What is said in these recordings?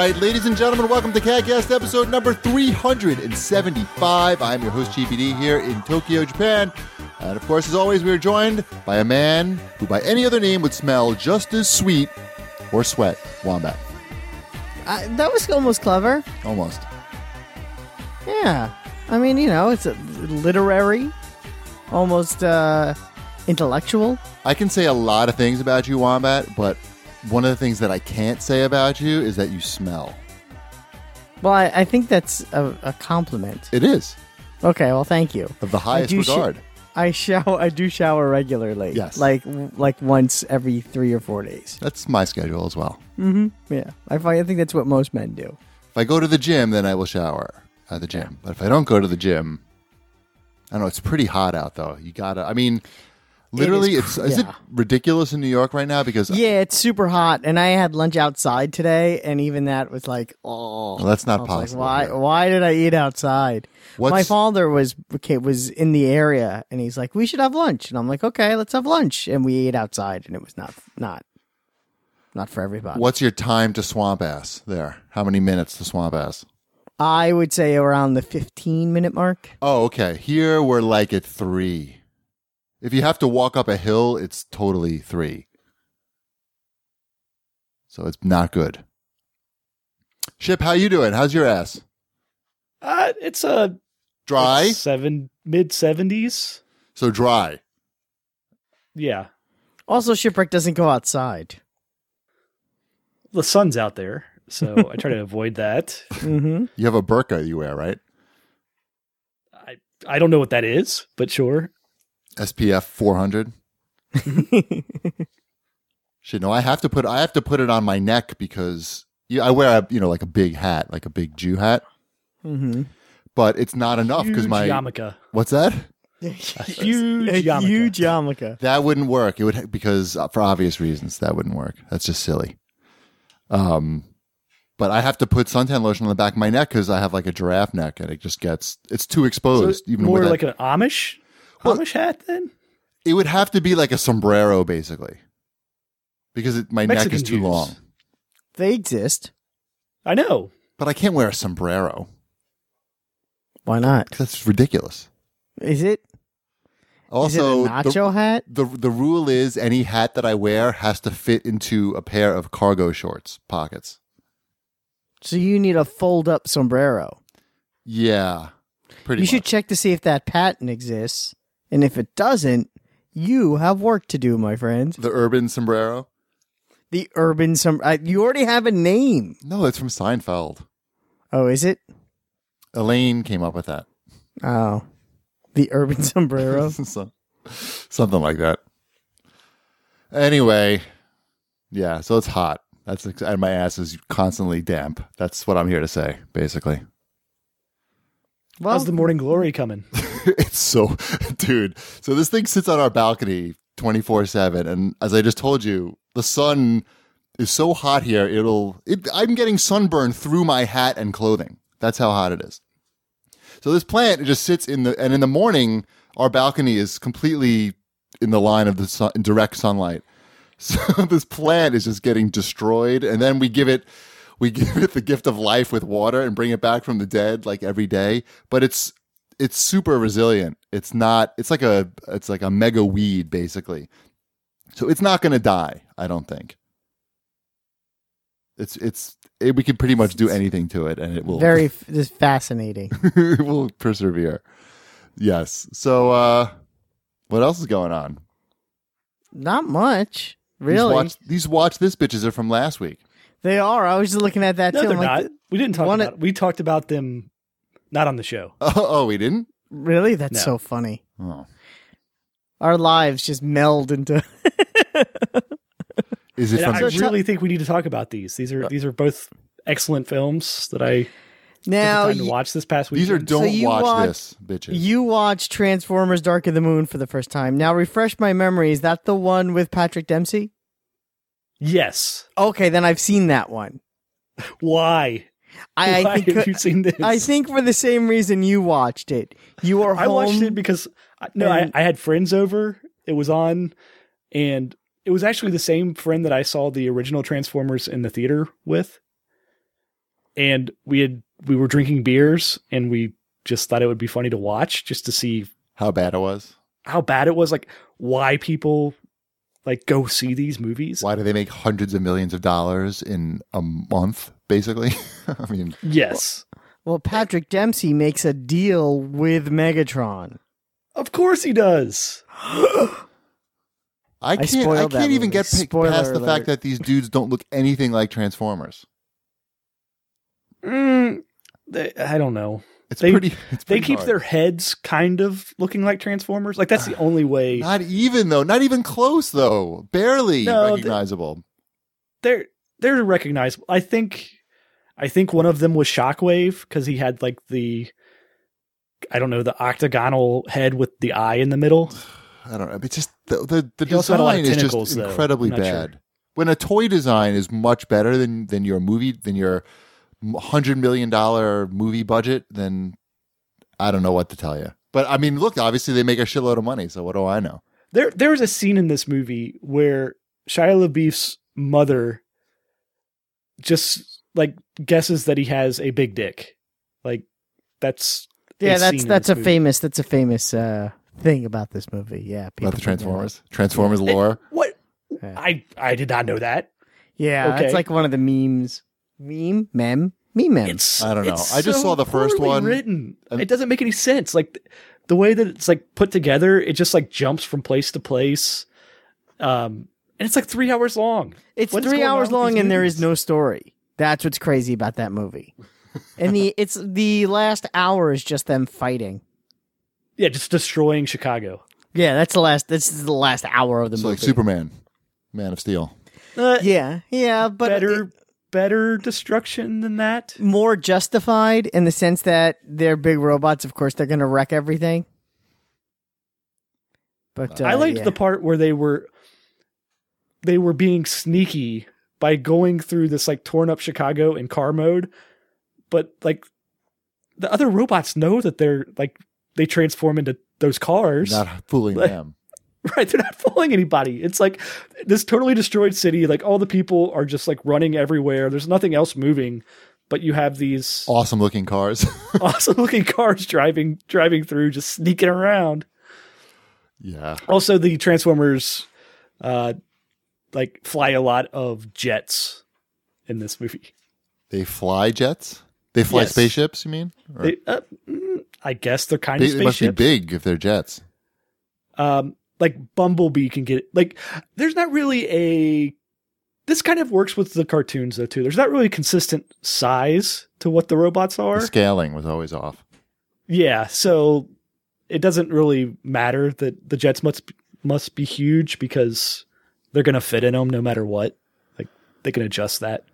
right, ladies and gentlemen, welcome to CatCast episode number 375. I'm your host, GPD, here in Tokyo, Japan. And of course, as always, we are joined by a man who by any other name would smell just as sweet or sweat. Wombat. That was almost clever. Almost. Yeah. I mean, you know, it's a literary, almost intellectual. I can say a lot of things about you, Wombat, but one of the things that I can't say about you is that you smell. Well, I think that's a compliment. It is. Okay, well, thank you. Of the highest regard. I do shower regularly. Yes. Like once every 3 or 4 days. That's my schedule as well. Mm-hmm. Yeah. I think that's what most men do. If I go to the gym, then I will shower at the gym. But if I don't go to the gym, I don't know, it's pretty hot out, though. You gotta, I mean, literally, is it ridiculous in New York right now? Because yeah, it's super hot, and I had lunch outside today, and even that was like, oh. Well, that's not possible. Like, why did I eat outside? My father was in the area, and he's like, we should have lunch. And I'm like, okay, let's have lunch. And we ate outside, and it was not for everybody. What's your time to swamp ass there? How many minutes to swamp ass? I would say around the 15-minute mark. Oh, okay. Here we're like at 3. If you have to walk up a hill, it's totally 3. So it's not good. Ship, how you doing? How's your ass? It's a dry, mid-70s. So dry. Yeah. Also, Shipwreck doesn't go outside. The sun's out there, so I try to avoid that. Mm-hmm. You have a burqa you wear, right? I don't know what that is, but sure. SPF 400. Shit, no, I have to put it on my neck because I wear like a big hat, like a big Jew hat. Mm-hmm. But it's not enough because my yarmulke. What's that? Huge yarmulke. That wouldn't work. It would because for obvious reasons that wouldn't work. That's just silly. But I have to put suntan lotion on the back of my neck because I have like a giraffe neck and it's too exposed. So even more with like an Amish hat then? It would have to be like a sombrero basically because my Mexican neck is too Jews. long. They exist. I know. But I can't wear a sombrero. Why not? That's ridiculous. Is it? Also, is it a nacho hat? The rule is any hat that I wear has to fit into a pair of cargo shorts pockets. So you need a fold-up sombrero. Yeah, pretty You much. should check to see if that patent exists. And if it doesn't, you have work to do, my friend. The urban sombrero? The urban sombrero. You already have a name. No, it's from Seinfeld. Oh, is it? Elaine came up with that. Oh. The urban sombrero? Something like that. Anyway, yeah, so it's hot. And my ass is constantly damp. That's what I'm here to say, basically. Well, how's the morning glory coming? It's so, dude. So this thing sits on our balcony 24/7, and as I just told you, the sun is so hot here. I'm getting sunburn through my hat and clothing. That's how hot it is. So this plant, it just sits in the morning, our balcony is completely in the line of the sun, in direct sunlight. So this plant is just getting destroyed, and then we give it the gift of life with water and bring it back from the dead like every day. But it's super resilient. It's like a mega weed basically. So it's not going to die, I don't think. We can pretty much do anything to it, and it will this fascinating. It will persevere. Yes. So what else is going on? Not much, really. These watch this bitches are from last week. They are. I was just looking at that No, too. they're I'm like, not. We didn't talk about it. We talked about them not on the show. Oh, we didn't? Really? That's No. so funny. Oh. Our lives just meld into. Is it And from I really think we need to talk about these. These are both excellent films that I Now took the time to watch this past week. These are don't you watch this, bitches. You watched Transformers: Dark of the Moon for the first time. Now refresh my memory. Is that the one with Patrick Dempsey? Yes. Okay, then I've seen that one. Why? I Why think have you seen this? I think for the same reason you watched it. You were home. I watched it because I had friends over. It was on, and it was actually the same friend that I saw the original Transformers in the theater with. and we were drinking beers, and we just thought it would be funny to watch, just to see how bad it was. Like why people like go see these movies. Why do they make hundreds of millions of dollars in a month, basically? I mean, yes. Well, Patrick Dempsey makes a deal with Megatron. Of course he does. I can't even get past the fact that these dudes don't look anything like Transformers. I don't know. They keep hard. their heads kind of looking like Transformers. Like that's the only way. Not even though. Not even close though. Barely recognizable. They're recognizable. I think one of them was Shockwave because he had like the octagonal head with the eye in the middle. I don't know. It's just the design is just incredibly bad. Sure. When a toy design is much better than your $100 million movie budget, then I don't know what to tell you. But I mean, look, obviously they make a shitload of money, so what do I know? There's a scene in this movie where Shia LaBeouf's mother just like guesses that he has a big dick. Like that's a famous thing about this movie. Yeah, about the Transformers lore. What? Yeah. I did not know that. Yeah, it's like one of the memes. Meme. I don't know. I just saw the first one. Written. It doesn't make any sense. Like the way that it's like put together, it just like jumps from place to place. And it's like 3 hours long. It's 3 hours long, and there is no story. That's what's crazy about that movie. And the last hour is just them fighting. Yeah, just destroying Chicago. Yeah, this is the last hour of the movie. Like Superman, Man of Steel. Yeah, but better destruction than that. More justified in the sense that they're big robots. Of course, they're going to wreck everything. But I liked the part where they were being sneaky by going through this like torn up Chicago in car mode, but like the other robots know that they're like they transform into those cars. Not fooling them. Right, they're not fooling anybody. It's like this totally destroyed city. Like all the people are just like running everywhere. There's nothing else moving, but you have these awesome looking cars. driving through, just sneaking around. Yeah. Also, the Transformers like fly a lot of jets in this movie. They fly jets? They fly spaceships, you mean? I guess they're kind of spaceships. They must be big if they're jets. Like Bumblebee can get like there's not really this kind of works with the cartoons though too. There's not really a consistent size to what the robots are. The scaling was always off. Yeah, so it doesn't really matter that the jets must be huge because they're going to fit in them no matter what. Like they can adjust that.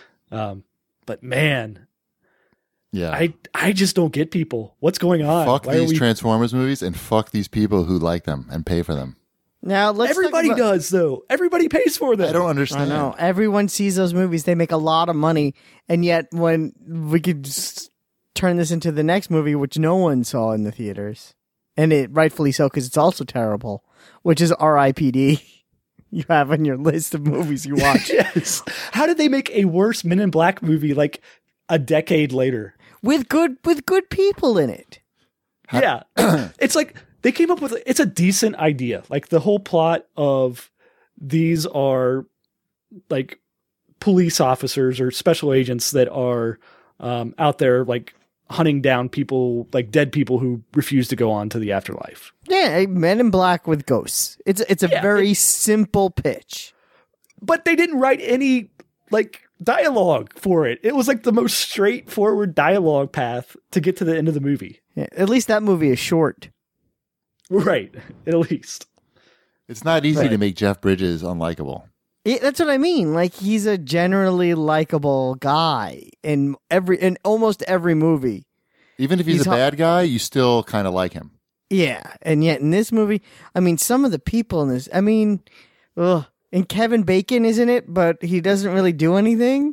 But man, yeah, I just don't get people. What's going on? Fuck these Transformers movies and fuck these people who like them and pay for them. Now everybody does though. Everybody pays for them. I don't understand. I know. Everyone sees those movies. They make a lot of money, and yet when we could turn this into the next movie, which no one saw in the theaters, and it rightfully so because it's also terrible, which is R.I.P.D. You have on your list of movies you watch. Yes. How did they make a worse Men in Black movie like a decade later? With good people in it. Yeah. It's like they came up with it's a decent idea. Like the whole plot of these are like police officers or special agents that are out there like hunting down people, like dead people who refuse to go on to the afterlife. Yeah, Men in Black with ghosts. It's a very simple pitch. But they didn't write any like dialogue for it. It was like the most straightforward dialogue path to get to the end of the movie. Yeah, at least that movie is short. Right, at least. It's not easy to make Jeff Bridges unlikable. Yeah, that's what I mean. Like he's a generally likable guy in almost every movie. Even if he's a bad guy, you still kind of like him. Yeah, and yet in this movie, I mean, some of the people in this, I mean, and Kevin Bacon is in it, but he doesn't really do anything.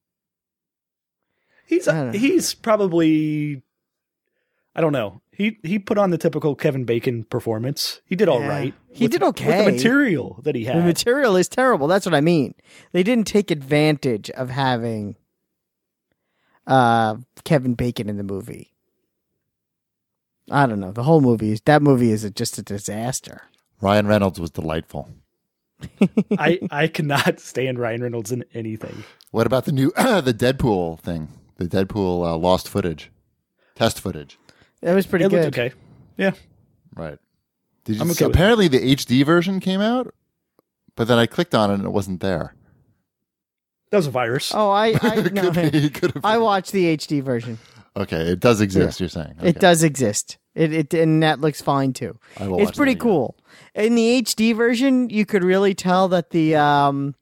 He's probably, I don't know. He put on the typical Kevin Bacon performance. He did all right. He did okay. With the material that he had. The material is terrible. That's what I mean. They didn't take advantage of having Kevin Bacon in the movie. I don't know. The whole movie is just a disaster. Ryan Reynolds was delightful. I cannot stand Ryan Reynolds in anything. What about the new the Deadpool thing? The Deadpool lost footage, test footage. That was pretty good. Looked okay. Yeah. Right. Did you? I'm okay with apparently, the HD version came out, but then I clicked on it and it wasn't there. That was a virus. Oh, no, Could have I watched the HD version. Okay, it does exist. Yeah. You're saying okay. It does exist. It and that looks fine too. It's pretty cool. In the HD version, you could really tell that the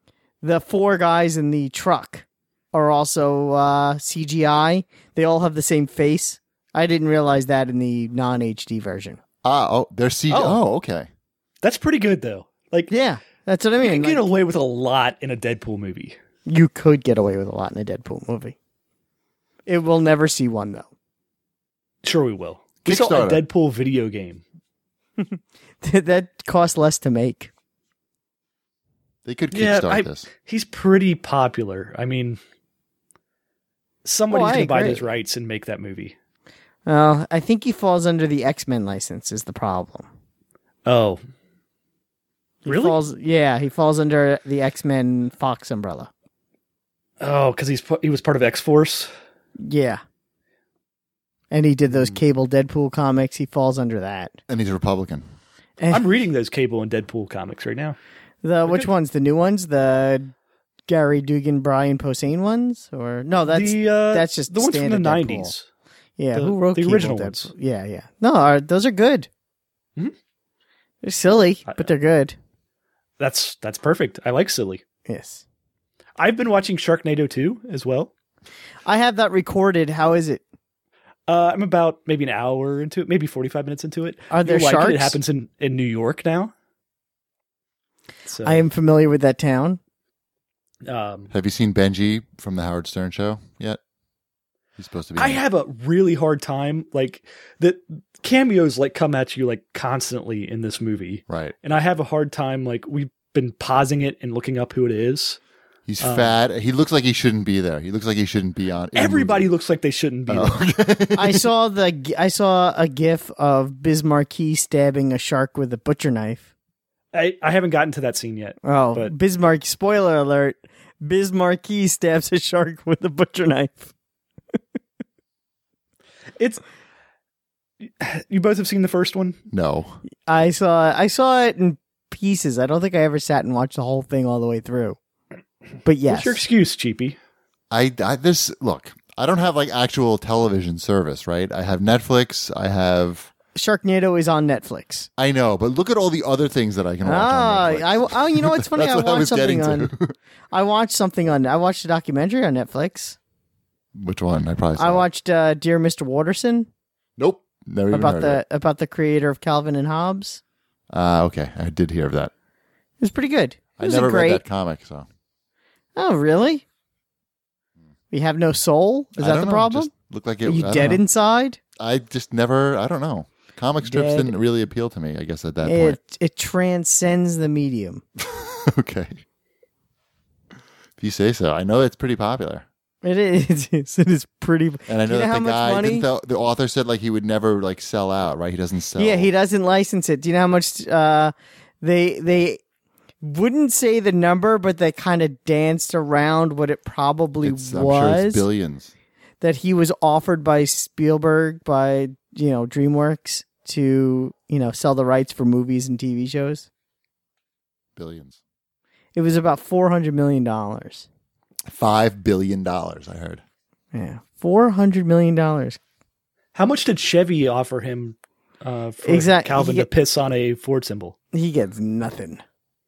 4 guys in the truck are also CGI. They all have the same face. I didn't realize that in the non-HD version. They're CGI. Oh, okay. That's pretty good though. Like, yeah, that's what I mean. You can get away with a lot in a Deadpool movie. You could get away with a lot in a Deadpool movie. It will never see one though. Sure, we will. We saw a Deadpool video game. That costs less to make. They could kickstart this. He's pretty popular. I mean, somebody's going to buy those rights and make that movie. Well, I think he falls under the X-Men license is the problem. Oh. Really? He falls under the X-Men Fox umbrella. Oh, because he was part of X-Force? Yeah. And he did those Cable Deadpool comics. He falls under that. And he's a Republican. I'm reading those Cable and Deadpool comics right now. Which ones? The new ones? The Gary Dugan, Brian Posehn ones? Or no, that's just the ones from the Deadpool. 90s. Yeah, who wrote the Cable original Deadpool? ones? Yeah. No, those are good. Mm-hmm. They're silly, but they're good. That's perfect. I like silly. Yes. I've been watching Sharknado 2 as well. I have that recorded. How is it? I'm about maybe an hour into it, maybe 45 minutes into it. Are there sharks? It happens in New York now. So, I am familiar with that town. Have you seen Benji from the Howard Stern show yet? He's supposed to be. I have a really hard time. Like the cameos come at you constantly in this movie. Right. And I have a hard time. We've been pausing it and looking up who it is. He's fat. He looks like he shouldn't be there. He looks like he shouldn't be on. Everybody looks like they shouldn't be there. Okay. I saw a GIF of Biz Marquee stabbing a shark with a butcher knife. I haven't gotten to that scene yet. Oh, but Bismarck! Spoiler alert: Biz Marquee stabs a shark with a butcher knife. You both have seen the first one? No. I saw it in pieces. I don't think I ever sat and watched the whole thing all the way through. But yes. What's your excuse, Cheapy? Look, I don't have actual television service, right? I have Netflix. I have Sharknado is on Netflix. I know, but look at all the other things that I can watch on Netflix. You know what's funny? I watched something on. I watched a documentary on Netflix. Which one? I watched Dear Mr. Watterson. Nope, never even heard of it. About the creator of Calvin and Hobbes. Okay, I did hear of that. It was pretty good. I never read that comic, so. Oh, really? We have no soul? Is that the problem? Just looked like it. Are you dead inside? I just never. I don't know. Comic strips didn't really appeal to me. I guess at that point, it transcends the medium. Okay, if you say so. I know it's pretty popular. It is. It is pretty. And I know that the guy, the author said he would never sell out. Right? He doesn't sell. Yeah, he doesn't license it. Do you know how much they wouldn't say the number, but they kind of danced around what it probably was. I'm sure it's billions. That he was offered by Spielberg, by DreamWorks, to sell the rights for movies and TV shows. Billions. It was about $400 million. $5 billion, I heard. Yeah, $400 million. How much did Chevy offer him for Calvin to piss on a Ford symbol? He gets nothing.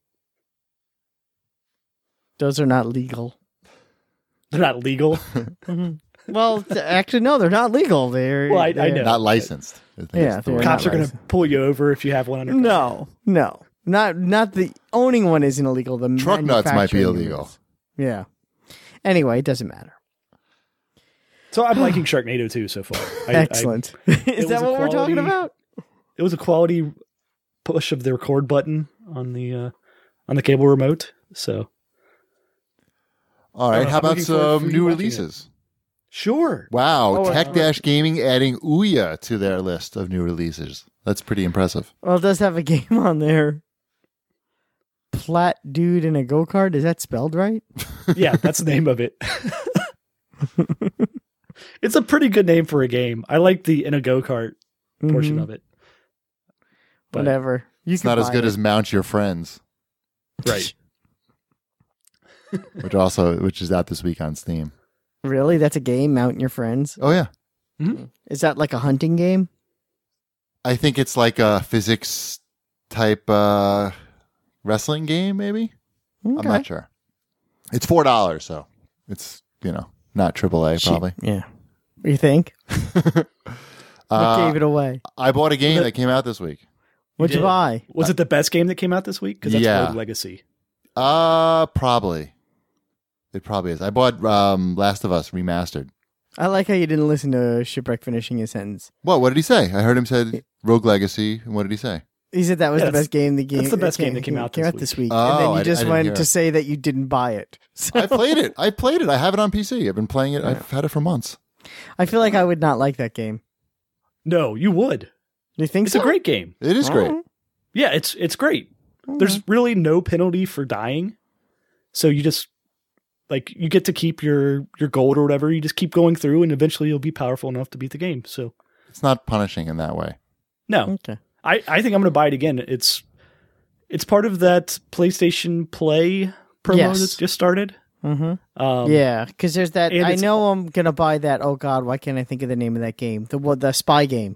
Those are not legal. They're not legal? Well, actually, no, they're not legal. They're I know. Not licensed. Yeah, cops are going to pull you over if you have one under. No, not the owning one isn't illegal. The truck nuts might be illegal. Yeah. Anyway, it doesn't matter. So I'm liking Sharknado 2 so far. Excellent. Is that what we're talking about? It was a quality push of the record button on the cable remote. So. All right. How about some new releases? Sure. Wow, Oh, Tech Gaming adding Ouya to their list of new releases. That's pretty impressive. Well, it does have a game on there. Plat Dude in a Go-Kart. Is that spelled right? Yeah, that's the name of it. It's a pretty good name for a game. I like the in a go-kart portion of it. But, whatever. It's not as good as Mount Your Friends. Right. which is out this week on Steam. Really? That's a game, Mountain Your Friends? Oh, yeah. Mm-hmm. Is that like a hunting game? I think it's like a physics type wrestling game, maybe? Okay. I'm not sure. It's $4, so it's, not AAA, probably. Yeah. What do you think? What gave it away? I bought a game that came out this week. What'd you buy? Was it the best game that came out this week? Because that's Yeah. Rogue Legacy. Probably. It probably is. I bought Last of Us Remastered. I like how you didn't listen to Shipwreck finishing his sentence. What did he say? I heard him said Rogue Legacy. And what did he say? He said that was Yeah, the best game. that's the best game that came out this week. Oh, and then I you just didn't went hear to it. say that you didn't buy it. So I played it. I have it on PC. I've been playing it. I've had it for months. I feel like I would not like that game. No, you would. Do you think It's so? a great game. It is great. Oh. Yeah, it's great. There's really no penalty for dying. So you just you get to keep your gold or whatever. You just keep going through and eventually you'll be powerful enough to beat the game. So It's not punishing in that way. no. Okay. I think I'm going to buy it again. It's part of that PlayStation Play promo Yes. that's just started. Mm-hmm. Yeah, because there's that. and I it's- know I'm gonna buy that. Oh God, why can't I think of the name of that game? The spy game.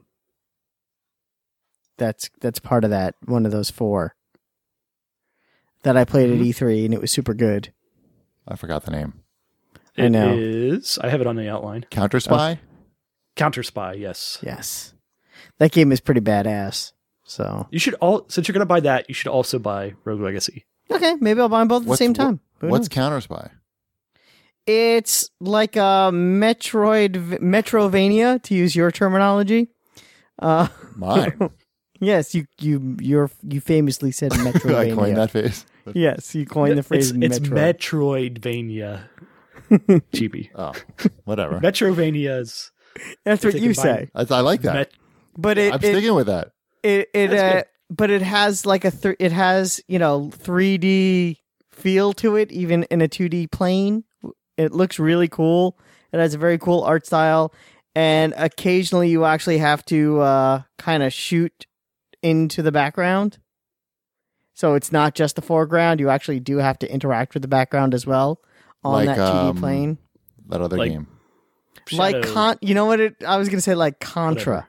That's part of that. One of those 4 that I played at E3, and it was super good. I forgot the name. I know. It is. I have it on the outline. Counter Spy? Counter Spy. Yes. Yes, that game is pretty badass. So You should since you're going to buy that, you should also buy Rogue Legacy. okay, maybe I'll buy them both at the same time. Who What's knows? Counter Spy? It's like a Metrovania, to use your terminology. Mine. Yes, you famously said Metrovania. I coined that phrase. Yes, you coined the phrase It's Metro. Metroidvania. Chibi. Oh, whatever. Metrovania is. That's what If you they combine- say. I like that. But I'm sticking with that. But it has like it has 3D feel to it, even in a 2D plane. It looks really cool. It has a very cool art style, and occasionally you actually have to kind of shoot into the background. So it's not just the foreground. You actually do have to interact with the background as well on Like, that 2D plane. That other Like- game. Shadow- You know what? I was gonna say like Contra.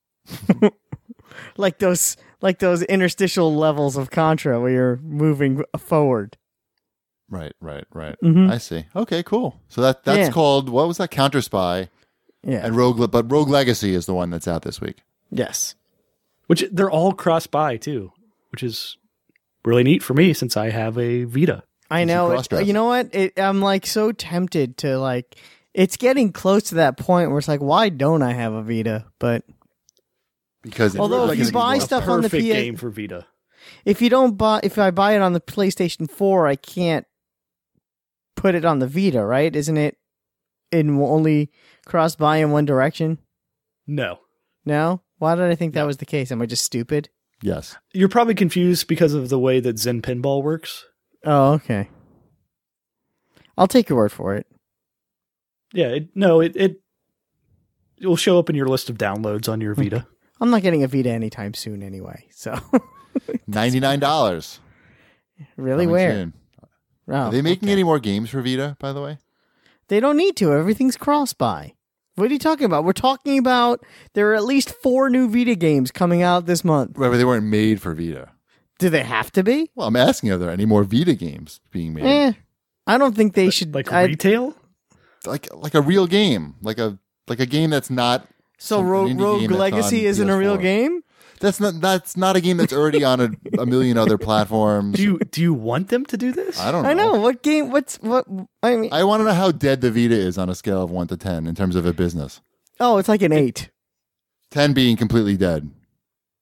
like those interstitial levels of Contra where you're moving forward. Right. Mhm. I see. Okay, cool. So that's Yeah. called, what was that? Counter Spy. Yeah. And Rogue Legacy is the one that's out this week. Yes. Which they're all cross-buy too, which is really neat for me since I have a Vita. I know. cross-dress. You know what? I'm like so tempted to like. It's getting close to that point where it's like, why don't I have a Vita? But Because Although if you Legacy's buy more- stuff on the Perfect PA game for Vita. if I buy it on the PlayStation 4, I can't put it on the Vita, right? Isn't it in only cross buy in one direction? No. No? Why did I think that was the case? Am I just stupid? Yes. You're probably confused because of the way that Zen Pinball works. Oh, okay. I'll take your word for it. Yeah, it will show up in your list of downloads on your Vita. I'm not getting a Vita anytime soon anyway. So $99. really, Coming where? soon. Oh, Are they making okay. any more games for Vita, by the way? They don't need to. Everything's cross buy. What are you talking about? We're talking about there are at least 4 new Vita games coming out this month. Right, but they weren't made for Vita. Do they have to be? Well, I'm asking, are there any more Vita games being made? I don't think they should. Like I- retail? Like a real game, like a game that's not. so some Rogue, indie Rogue game that's Legacy on isn't a real PS4. game? That's not a game that's already on a million other platforms. Do you want them to do this? I don't know. I know. What game? What? I mean, I want to know how dead the Vita is on a scale of 1 to 10 in terms of a business. oh, it's like an 8. 10 being completely dead.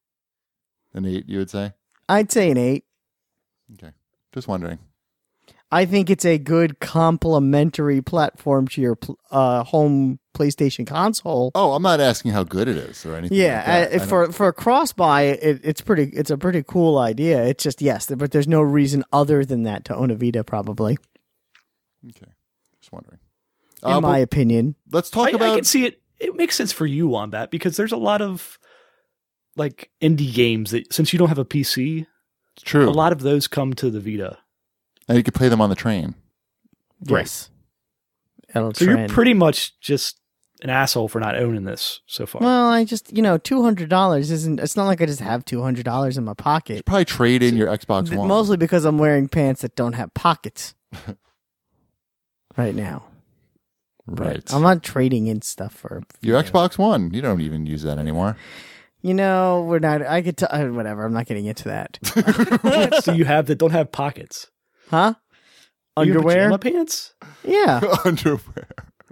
An 8, you would say? I'd say an 8. Okay, just wondering. I think it's a good complementary platform to your home PlayStation console. Oh, I'm not asking how good it is or anything. Yeah, like that. for a cross-buy, it's a pretty cool idea. It's just but there's no reason other than that to own a Vita, probably. Okay, just wondering. In my opinion, let's talk about. I can see it. It makes sense for you on that because there's a lot of like indie games that, since you don't have a PC, It's true. A lot of those come to the Vita, and you can play them on the train. yes. So you're pretty much just an asshole for not owning this so far. Well, I just $200 isn't. It's not like I just have $200 in my pocket. You probably trade in your Xbox One. Mostly because I'm wearing pants that don't have pockets right now. Right. I'm not trading in stuff for your Xbox One. You don't even use that anymore. We're not. I could whatever. I'm not getting into that. So you have that don't have pockets, huh? Underwear, pajama pants. Yeah, underwear.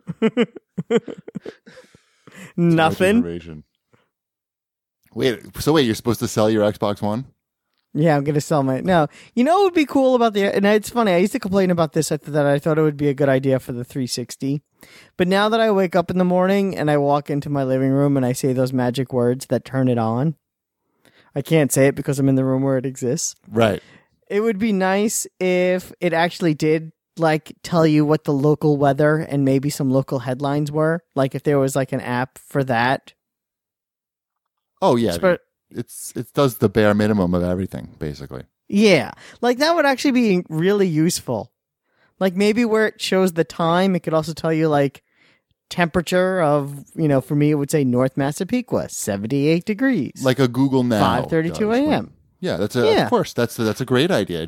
Nothing. Wait, you're supposed to sell your Xbox One? Yeah, I'm going to sell my... No. What would be cool about and it's funny, I used to complain about this, that I thought it would be a good idea for the 360. But now that I wake up in the morning and I walk into my living room and I say those magic words that turn it on, I can't say it because I'm in the room where it exists. Right. It would be nice if it actually did, tell you what the local weather and maybe some local headlines were. Like, if there was, an app for that. Oh, yeah. It does the bare minimum of everything, basically. Yeah. That would actually be really useful. Maybe where it shows the time, it could also tell you, temperature of, for me, it would say North Massapequa, 78 degrees. Like a Google Now. 5:32 a.m. Yeah, of course. That's a great idea.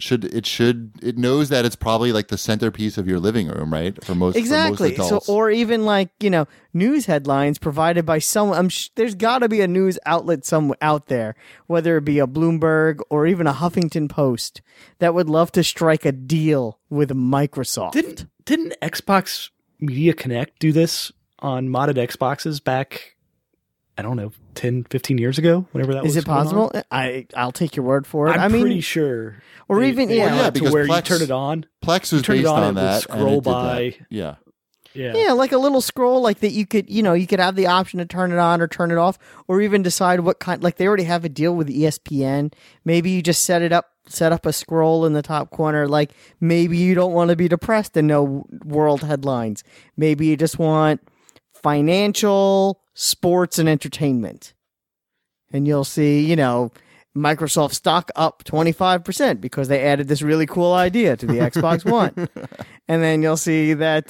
It knows that it's probably the centerpiece of your living room, right? For most exactly. For most adults. So, or even news headlines provided by someone. There's got to be a news outlet somewhere out there, whether it be a Bloomberg or even a Huffington Post, that would love to strike a deal with Microsoft. Didn't Xbox Media Connect do this on modded Xboxes back? I don't know, 10, 15 years ago, whenever that was. Is it possible? I'll take your word for it. I'm pretty sure. Or because where Plex, you turn it on. Plex was based on that. Scroll by. Yeah. Yeah, like a little scroll that you could, you could have the option to turn it on or turn it off, or even decide what kind, they already have a deal with ESPN. Maybe you just set up a scroll in the top corner. Maybe you don't want to be depressed and know world headlines. Maybe you just want financial, sports, and entertainment. And you'll see, Microsoft stock up 25% because they added this really cool idea to the Xbox One. And then you'll see that,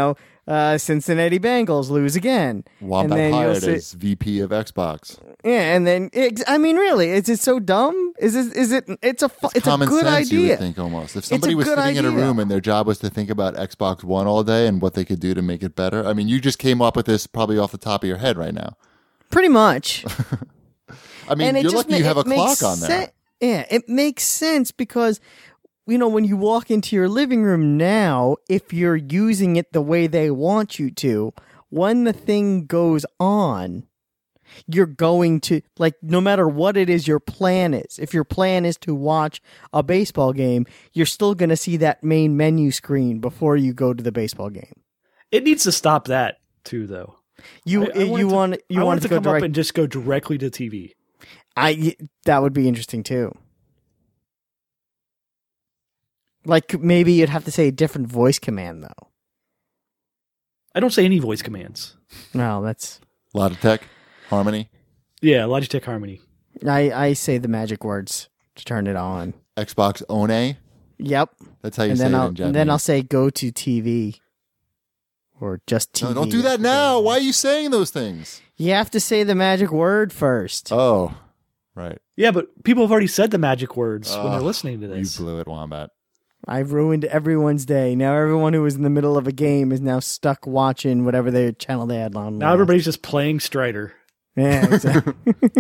Cincinnati Bengals lose again. Wombat and then hired as VP of Xbox. Yeah, and then, really, is it so dumb? It's a common good sense, idea. you would think almost. If somebody was sitting in a room and their job was to think about Xbox One all day and what they could do to make it better. I mean, you just came up with this probably off the top of your head right now. Pretty much. I mean, you're lucky you have a clock on there. Yeah, it makes sense because, when you walk into your living room now, if you're using it the way they want you to, when the thing goes on, you're going to, no matter what it is your plan is, if your plan is to watch a baseball game, you're still going to see that main menu screen before you go to the baseball game. It needs to stop that, too, though. You want it to come up and just go directly to TV. That would be interesting too. Maybe you'd have to say a different voice command though. I don't say any voice commands. No, that's Logitech Harmony. Yeah, Logitech Harmony. I say the magic words to turn it on. Xbox One. Yep. That's how you say it in Japanese. And then I'll say go to TV. Or just TV. No, don't do that now. Why are you saying those things? You have to say the magic word first. Oh, right. Yeah, but people have already said the magic words when they're listening to this. You blew it, Wombat. I've ruined everyone's day. Now everyone who was in the middle of a game is now stuck watching whatever their channel they had on. Now everybody's just playing Strider. Yeah, exactly.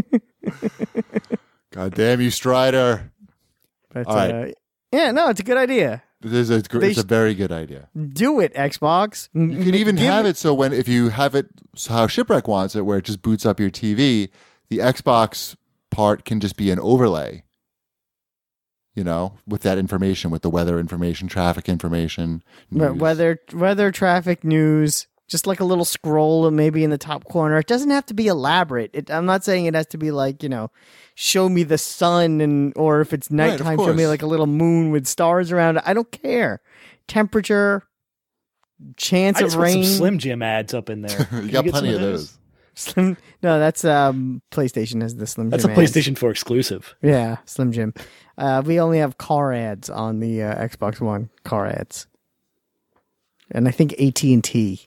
God damn you, Strider. But, all right. It's a good idea. It's a very good idea. Do it, Xbox. You can even have it so if you have it how Shipwreck wants it, where it just boots up your TV, the Xbox part can just be an overlay. with that information, with the weather information, traffic information, news. Weather, traffic, news. Just like a little scroll maybe in the top corner. It doesn't have to be elaborate. I'm not saying it has to be like, show me the sun or if it's nighttime, show me like a little moon with stars around it. I don't care. Temperature, chance of rain. Put some Slim Jim ads up in there. You got plenty of those. No, that's PlayStation has the Slim Jim. That's a PlayStation 4 exclusive. Yeah, Slim Jim. We only have car ads on the Xbox One. Car ads, and I think AT&T.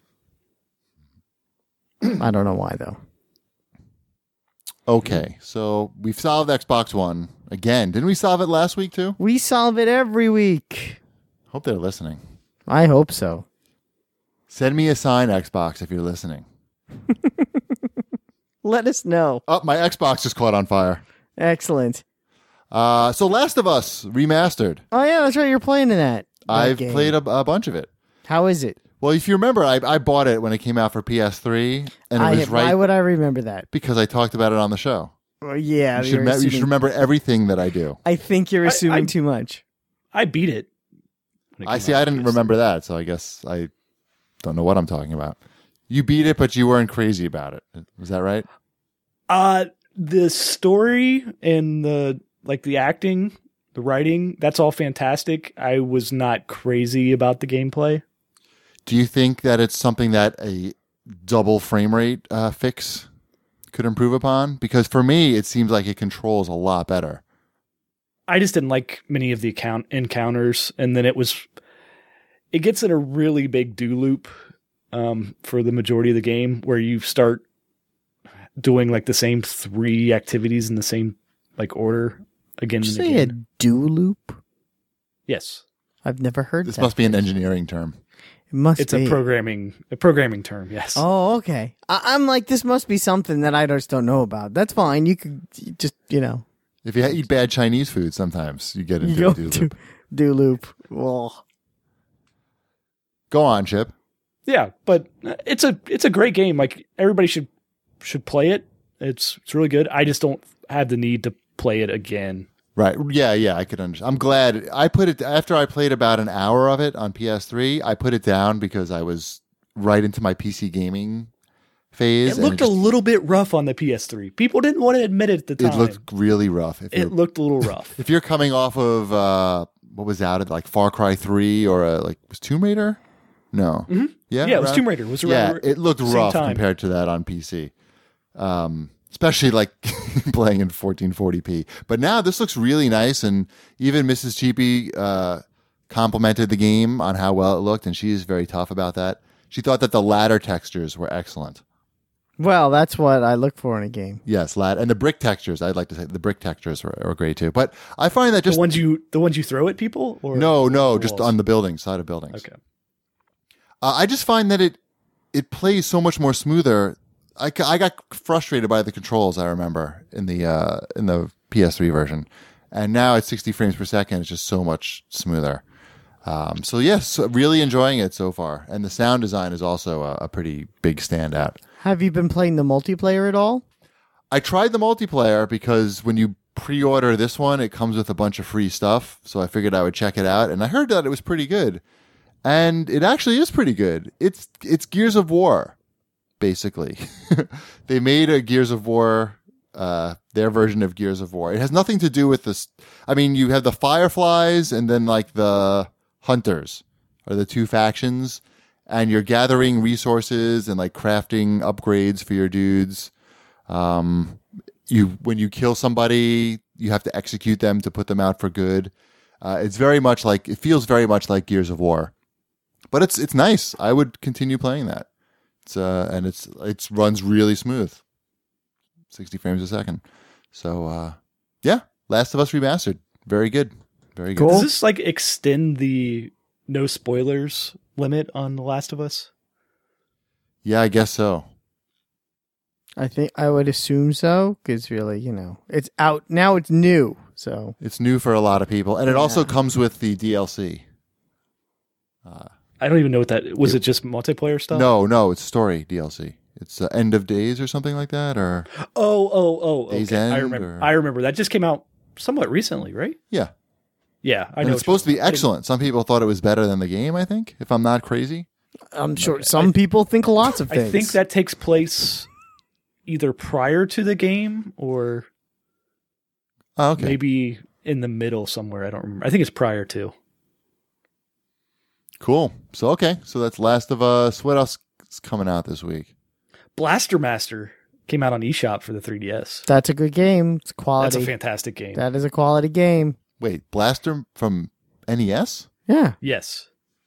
I don't know why though. Okay, so we've solved Xbox One again. Didn't we solve it last week too? We solve it every week. Hope they're listening. I hope so. Send me a sign, Xbox, if you're listening. Let us know. Oh, my Xbox just caught on fire. Excellent. So Last of Us Remastered. Oh yeah, that's right. You're playing in that. I've played a bunch of it. How is it? Well, if you remember, I bought it when it came out for PS3, and it was right. Why would I remember that? Because I talked about it on the show. Well, yeah, you should remember everything that I do. I think you're assuming too much. I beat it. I didn't remember that, so I guess I don't know what I'm talking about. You beat it, but you weren't crazy about it. Was that right? The story and the acting, the writing, that's all fantastic. I was not crazy about the gameplay. Do you think that it's something that a double frame rate fix could improve upon? Because for me, it seems like it controls a lot better. I just didn't like many of the encounters, and then it gets in a really big do loop for the majority of the game, where you start doing like the same 3 activities in the same order again. Did you say a do loop? Yes, I've never heard. This must be an engineering term. It's a programming term. Yes. Oh, okay. I'm like, this must be something that I just don't know about. That's fine. You could just, If you eat bad Chinese food, sometimes you get into a do loop. Do loop. Well, go on, Chip. Yeah, but it's a great game. Like, everybody should play it. It's really good. I just don't have the need to play it again. Right. Yeah, I could understand. I'm glad I put it after I played about an hour of it on PS3. I put it down because I was right into my PC gaming phase. It looked a little bit rough on the PS3. People didn't want to admit it at the time. It looked really rough. It looked a little rough. If you're coming off of what was out, like Far Cry 3, or was Tomb Raider? No. Mm-hmm. Yeah, it was Tomb Raider. It looked rough compared to that on PC. Especially playing in 1440p. But now this looks really nice, and even Mrs. Cheapy complimented the game on how well it looked, and she's very tough about that. She thought that the ladder textures were excellent. Well, that's what I look for in a game. Yes, and the brick textures. I'd like to say the brick textures are great too. But I find that just the ones you throw at people, or no, just on the side of buildings. Okay. I just find that it plays so much more smoother. I got frustrated by the controls, I remember, in the PS3 version. And now at 60 frames per second, it's just so much smoother. So yes, really enjoying it so far. And the sound design is also a pretty big standout. Have you been playing the multiplayer at all? I tried the multiplayer because when you pre-order this one, it comes with a bunch of free stuff. So I figured I would check it out. And I heard that it was pretty good. And it actually is pretty good. It's Gears of War. Basically, they made a Gears of War, their version of Gears of War. It has nothing to do with this. I mean, you have the Fireflies and then the Hunters are the 2 factions, and you're gathering resources and crafting upgrades for your dudes. When you kill somebody, you have to execute them to put them out for good. It feels very much like Gears of War, but it's nice. I would continue playing that. And it runs really smooth, 60 frames a second. So Last of Us Remastered, very good, very good. Cool. Does this extend the no spoilers limit on The Last of Us? Yeah, I guess so. I would assume so, because really, it's out now. It's new, so it's new for a lot of people, and it also comes with the DLC. I don't even know what that was. It just multiplayer stuff? No, it's story DLC. It's End of Days or something like that, or oh. Days Okay. End, I remember. I remember that just came out somewhat recently, right? Yeah. Yeah, I And know. it's supposed to be excellent. Some people thought it was better than the game, I think, if I'm not crazy. I'm sure some people think lots of things. I think that takes place either prior to the game or maybe in the middle somewhere. I don't remember. I think it's prior to. Cool. So that's Last of Us. What else is coming out this week? Blaster Master came out on eShop for the 3DS. That's a good game. It's quality. That's a fantastic game. That is a quality game. Wait, Blaster from NES? Yeah. Yes.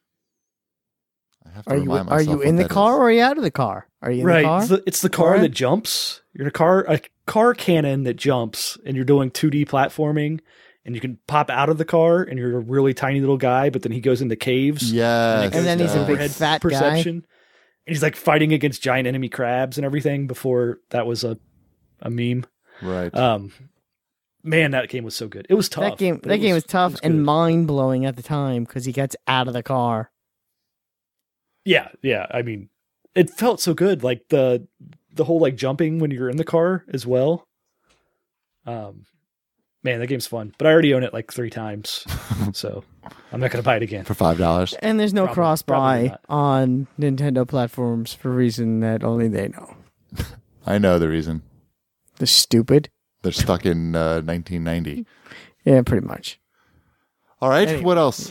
I have to remind myself are you in the car or are you out of the car? Are you in the car? It's the car that jumps. You're in a car cannon that jumps, and you're doing 2D platforming, and you can pop out of the car, and you're a really tiny little guy, but then he goes into caves. Yes. And then he's a big fat guy. And he's like fighting against giant enemy crabs and everything before that was a meme. Right. Man, that game was so good. It was tough. That game was tough and mind-blowing at the time because he gets out of the car. Yeah. I mean, it felt so good. Like the whole like jumping when you're in the car as well. Man, that game's fun. But I already own it like 3 times, so I'm not going to buy it again For $5. And there's no cross-buy on Nintendo platforms for a reason that only they know. I know the reason. They're stupid. They're stuck in 1990. Yeah, pretty much. All right. Anyway. What else?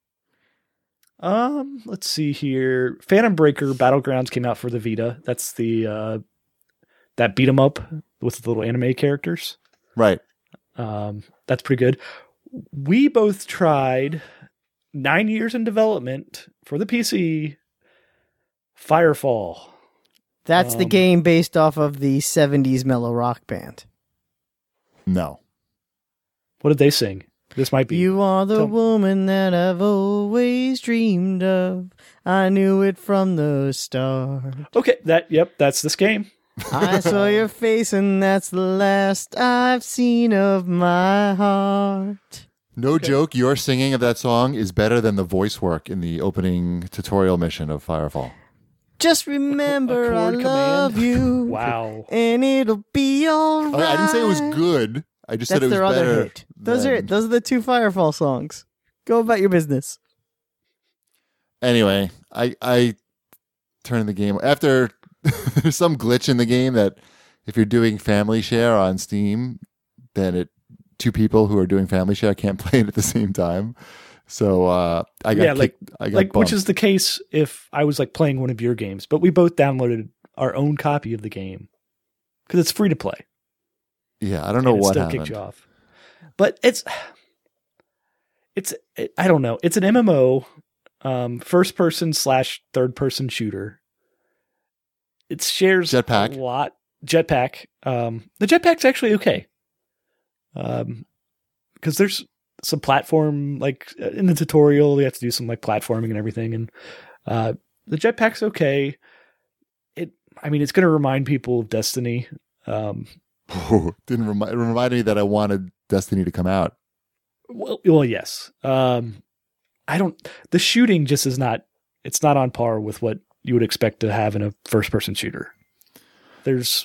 Let's see here. Phantom Breaker Battlegrounds came out for the Vita. That's the that beat 'em up with the little anime characters. Right. That's pretty good. We both tried 9 years in development for the PC. Firefall. That's the game based off of the 70s mellow rock band. No. What did they sing? This might be. You are the woman that I've always dreamed of. I knew it from the start. Okay, that's this game. I saw your face and that's the last I've seen of my heart. No joke, your singing of that song is better than the voice work in the opening tutorial mission of Firefall. Just remember I love you. Wow. And it'll be all right. I didn't say it was good. I just said it was their better. other hit. Those are the 2 Firefall songs. Go about your business. Anyway, I turned the game after there's some glitch in the game that if you're doing family share on Steam, then 2 people who are doing family share can't play it at the same time. So I got bumped. Which is the case if I was like playing one of your games, but we both downloaded our own copy of the game because it's free to play. Yeah, I don't know what happened. Kicked you off. But it's I don't know. It's an MMO, first person / third person shooter. It shares Jetpack. a lot. Jetpack. The jetpack's actually okay. Because there's some platform, like in the tutorial, you have to do some like platforming and everything. And the jetpack's okay. It's going to remind people of Destiny. It reminded me that I wanted Destiny to come out. Well, yes. The shooting just is not. It's not on par with what you would expect to have in a first-person shooter. There's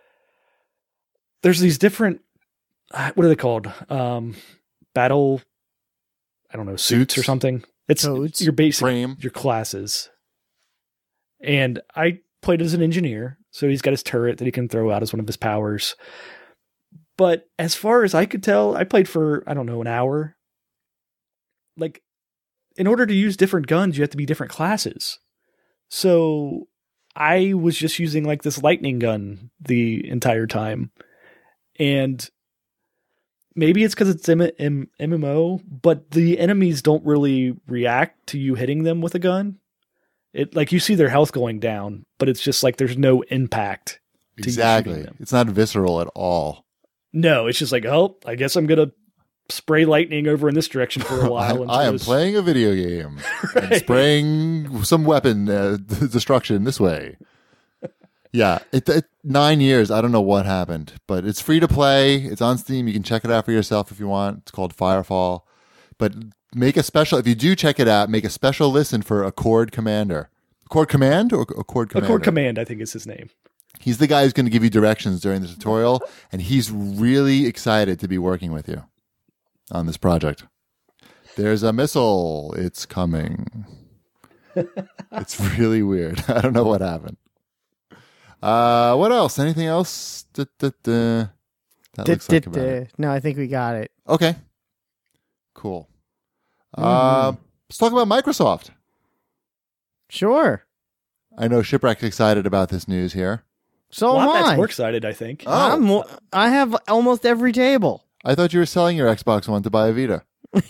these different. What are they called? Battle. I don't know, suits or something. It's Codes. Your basic Frame. your classes. And I played as an engineer, so he's got his turret that he can throw out as one of his powers. But as far as I could tell, I played for, I don't know, an hour. Like, in order to use different guns, you have to be different classes. So I was just using like this lightning gun the entire time. And maybe it's because it's MMO, but the enemies don't really react to you hitting them with a gun. It like you see their health going down, but it's just like there's no impact. Exactly. It's not visceral at all. No, it's just like, oh, I guess I'm going to spray lightning over in this direction for a while. I am playing a video game. Right. And spraying some weapon destruction this way. Yeah, 9 years. I don't know what happened, but it's free to play. It's on Steam. You can check it out for yourself if you want. It's called Firefall. But if you do check it out, make a special listen for Accord Commander. Accord Command or Accord Commander? Accord Command, I think is his name. He's the guy who's going to give you directions during the tutorial, and he's really excited to be working with you on this project. There's a missile. It's coming. It's really weird. I don't know what happened. What else? Anything else? That looks like about it. No, I think we got it. Okay. Cool. Let's talk about Microsoft. Sure. I know Shipwreck's excited about this news here. So am I. More excited, I think. I have almost every table. I thought you were selling your Xbox One to buy a Vita.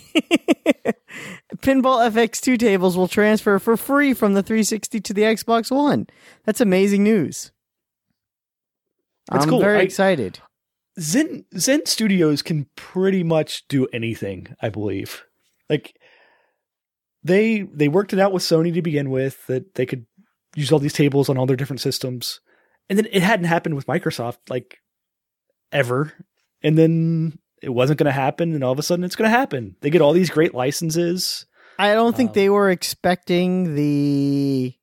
Pinball FX2 tables will transfer for free from the 360 to the Xbox One. That's amazing news. That's I'm cool. very excited. Zen Studios can pretty much do anything, I believe. Like they worked it out with Sony to begin with, that they could use all these tables on all their different systems. And then it hadn't happened with Microsoft like ever. And then it wasn't going to happen, and all of a sudden it's going to happen. They get all these great licenses. I don't think they were expecting the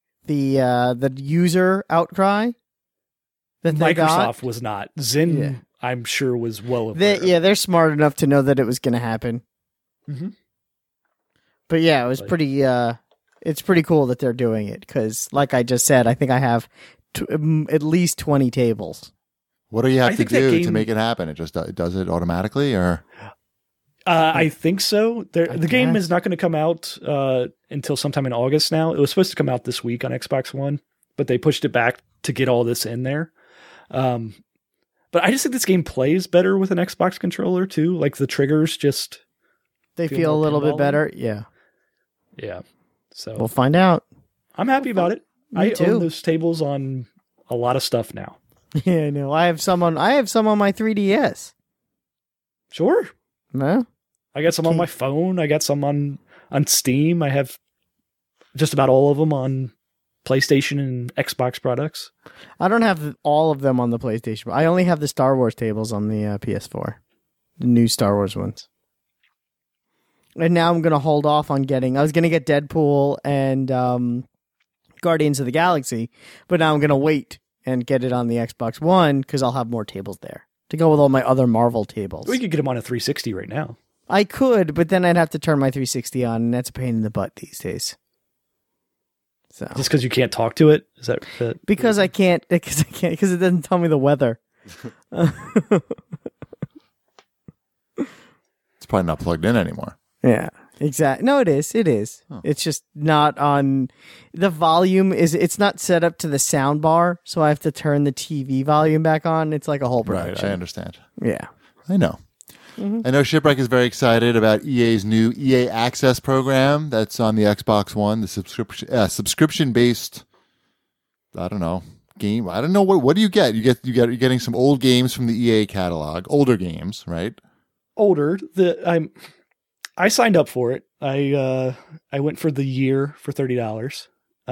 user outcry that they Microsoft got. Was not. Zen, I'm sure, was well aware. They're smart enough to know that it was going to happen. Mm-hmm. But yeah, it was pretty. It's pretty cool that they're doing it because, like I just said, I think I have at least 20 tables. What do you have to do to make it happen? It just does it automatically, or? I think so. The game is not going to come out until sometime in August now. It was supposed to come out this week on Xbox One, but they pushed it back to get all this in there. But I just think this game plays better with an Xbox controller too. Like the triggers just... They feel a little bit better. Yeah. Yeah. So we'll find out. I'm happy about it. Me too. Own those tables on a lot of stuff now. Yeah, no. I have some on my 3DS. Sure. No. I got some on my phone. I got some on Steam. I have just about all of them on PlayStation and Xbox products. I don't have all of them on the PlayStation. I only have the Star Wars tables on the PS4. The new Star Wars ones. And now I'm going to hold off on getting... I was going to get Deadpool and Guardians of the Galaxy, but now I'm going to wait and get it on the Xbox One because I'll have more tables there to go with all my other Marvel tables. We could get them on a 360 right now. I could, but then I'd have to turn my 360 on, and that's a pain in the butt these days. So just because you can't talk to it? Is that because I can't? Because it doesn't tell me the weather. It's probably not plugged in anymore. Yeah, exactly. No, it is. It is. Oh. It's just not on. The volume is. It's not set up to the sound bar, so I have to turn the TV volume back on. It's like a whole production. Right, I understand. Yeah, I know. Mm-hmm. I know Shipwreck is very excited about EA's new EA Access program that's on the Xbox One. The subscription-based. I don't know. Game. I don't know what do you get? You're getting some old games from the EA catalog, older games, right? Older. I signed up for it. I went for the year for $30.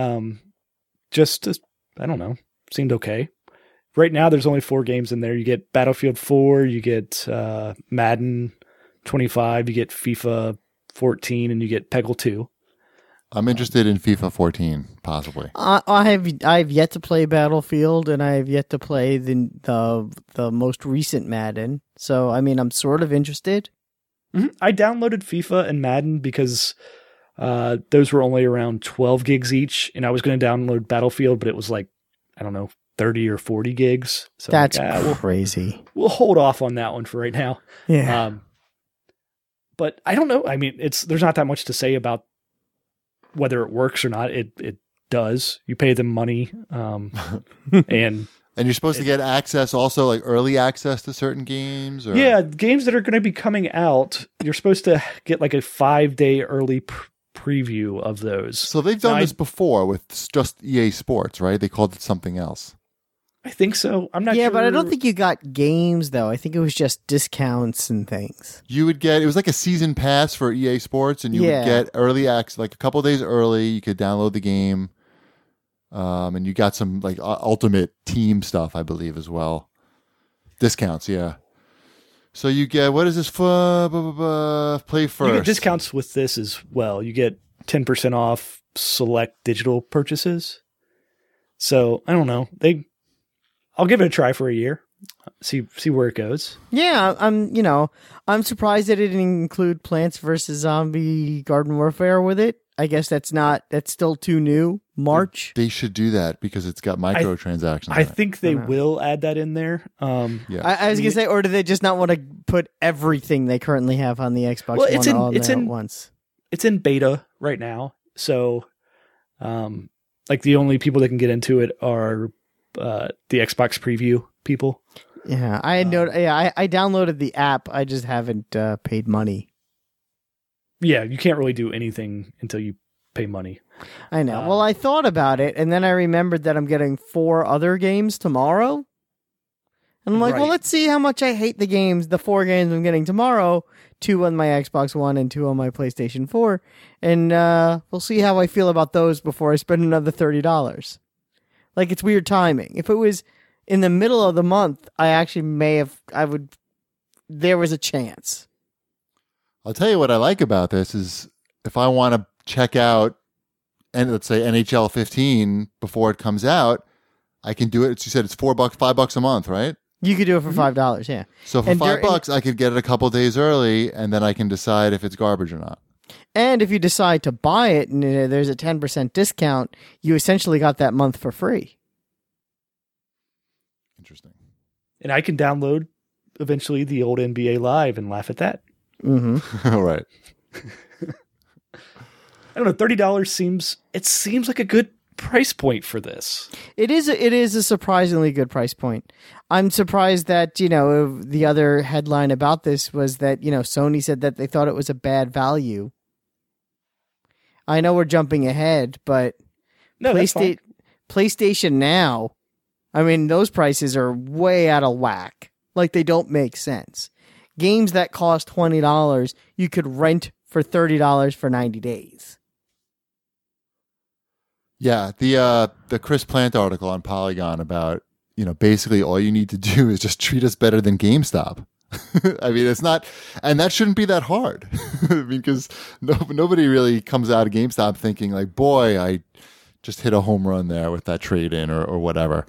I don't know. Seemed okay. Right now, there's only 4 games in there. You get Battlefield 4, you get Madden 25, you get FIFA 14, and you get Peggle 2. I'm interested in FIFA 14, possibly. I've yet to play Battlefield, and I have yet to play the most recent Madden. So, I mean, I'm sort of interested. Mm-hmm. I downloaded FIFA and Madden because those were only around 12 gigs each, and I was going to download Battlefield, but it was like, I don't know, 30 or 40 gigs. So that's crazy. We'll hold off on that one for right now. Yeah. But I don't know. I mean, there's not that much to say about whether it works or not. It does. You pay them money, and you're supposed to get access also, like early access to certain games? Or? Yeah, games that are going to be coming out, you're supposed to get like a 5-day early preview of those. So they've done this before with just EA Sports, right? They called it something else. I think so. I'm not sure. Yeah, but I don't think you got games, though. I think it was just discounts and things. You would get, it was like a season pass for EA Sports, and you would get early access, like a couple of days early. You could download the game. And you got some like Ultimate Team stuff, I believe, as well. Discounts, yeah. So you get, what is this for? Play first. You get discounts with this as well. You get 10% off select digital purchases. So I don't know. I'll give it a try for a year. See where it goes. Yeah, I'm surprised that it didn't include Plants vs. Zombie Garden Warfare with it. I guess that's still too new. March. They should do that because it's got microtransactions. I think they will add that in there. Yeah. I was gonna say, or do they just not want to put everything they currently have on the Xbox One at once? It's in beta right now, so like the only people that can get into it are the Xbox preview people. Yeah, I downloaded the app. I just haven't paid money. Yeah, you can't really do anything until you pay money. I know. Well, I thought about it, and then I remembered that I'm getting 4 other games tomorrow. And I'm like, well, let's see how much I hate the 4 games I'm getting tomorrow. 2 on my Xbox One and 2 on my PlayStation 4. And we'll see how I feel about those before I spend another $30. Like, it's weird timing. If it was in the middle of the month, there was a chance. I'll tell you what I like about this is if I want to check out, and let's say NHL 15 before it comes out, I can do it. You said it's $4, $5 a month, right? You could do it for $5, yeah. So for $5, I could get it a couple days early, and then I can decide if it's garbage or not. And if you decide to buy it and there's a 10% discount, you essentially got that month for free. Interesting. And I can download eventually the old NBA Live and laugh at that. Mm-hmm. All right. I don't know. $30 seems like a good price point for this. It is a surprisingly good price point. I'm surprised that, the other headline about this was that, Sony said that they thought it was a bad value. I know we're jumping ahead, but no, PlayStation Now, I mean, those prices are way out of whack. Like, they don't make sense. Games that cost $20, you could rent for $30 for 90 days. Yeah, the Chris Plant article on Polygon about, basically all you need to do is just treat us better than GameStop. I mean, it's not, and that shouldn't be that hard. I mean, because nobody really comes out of GameStop thinking like, boy, I just hit a home run there with that trade-in or whatever.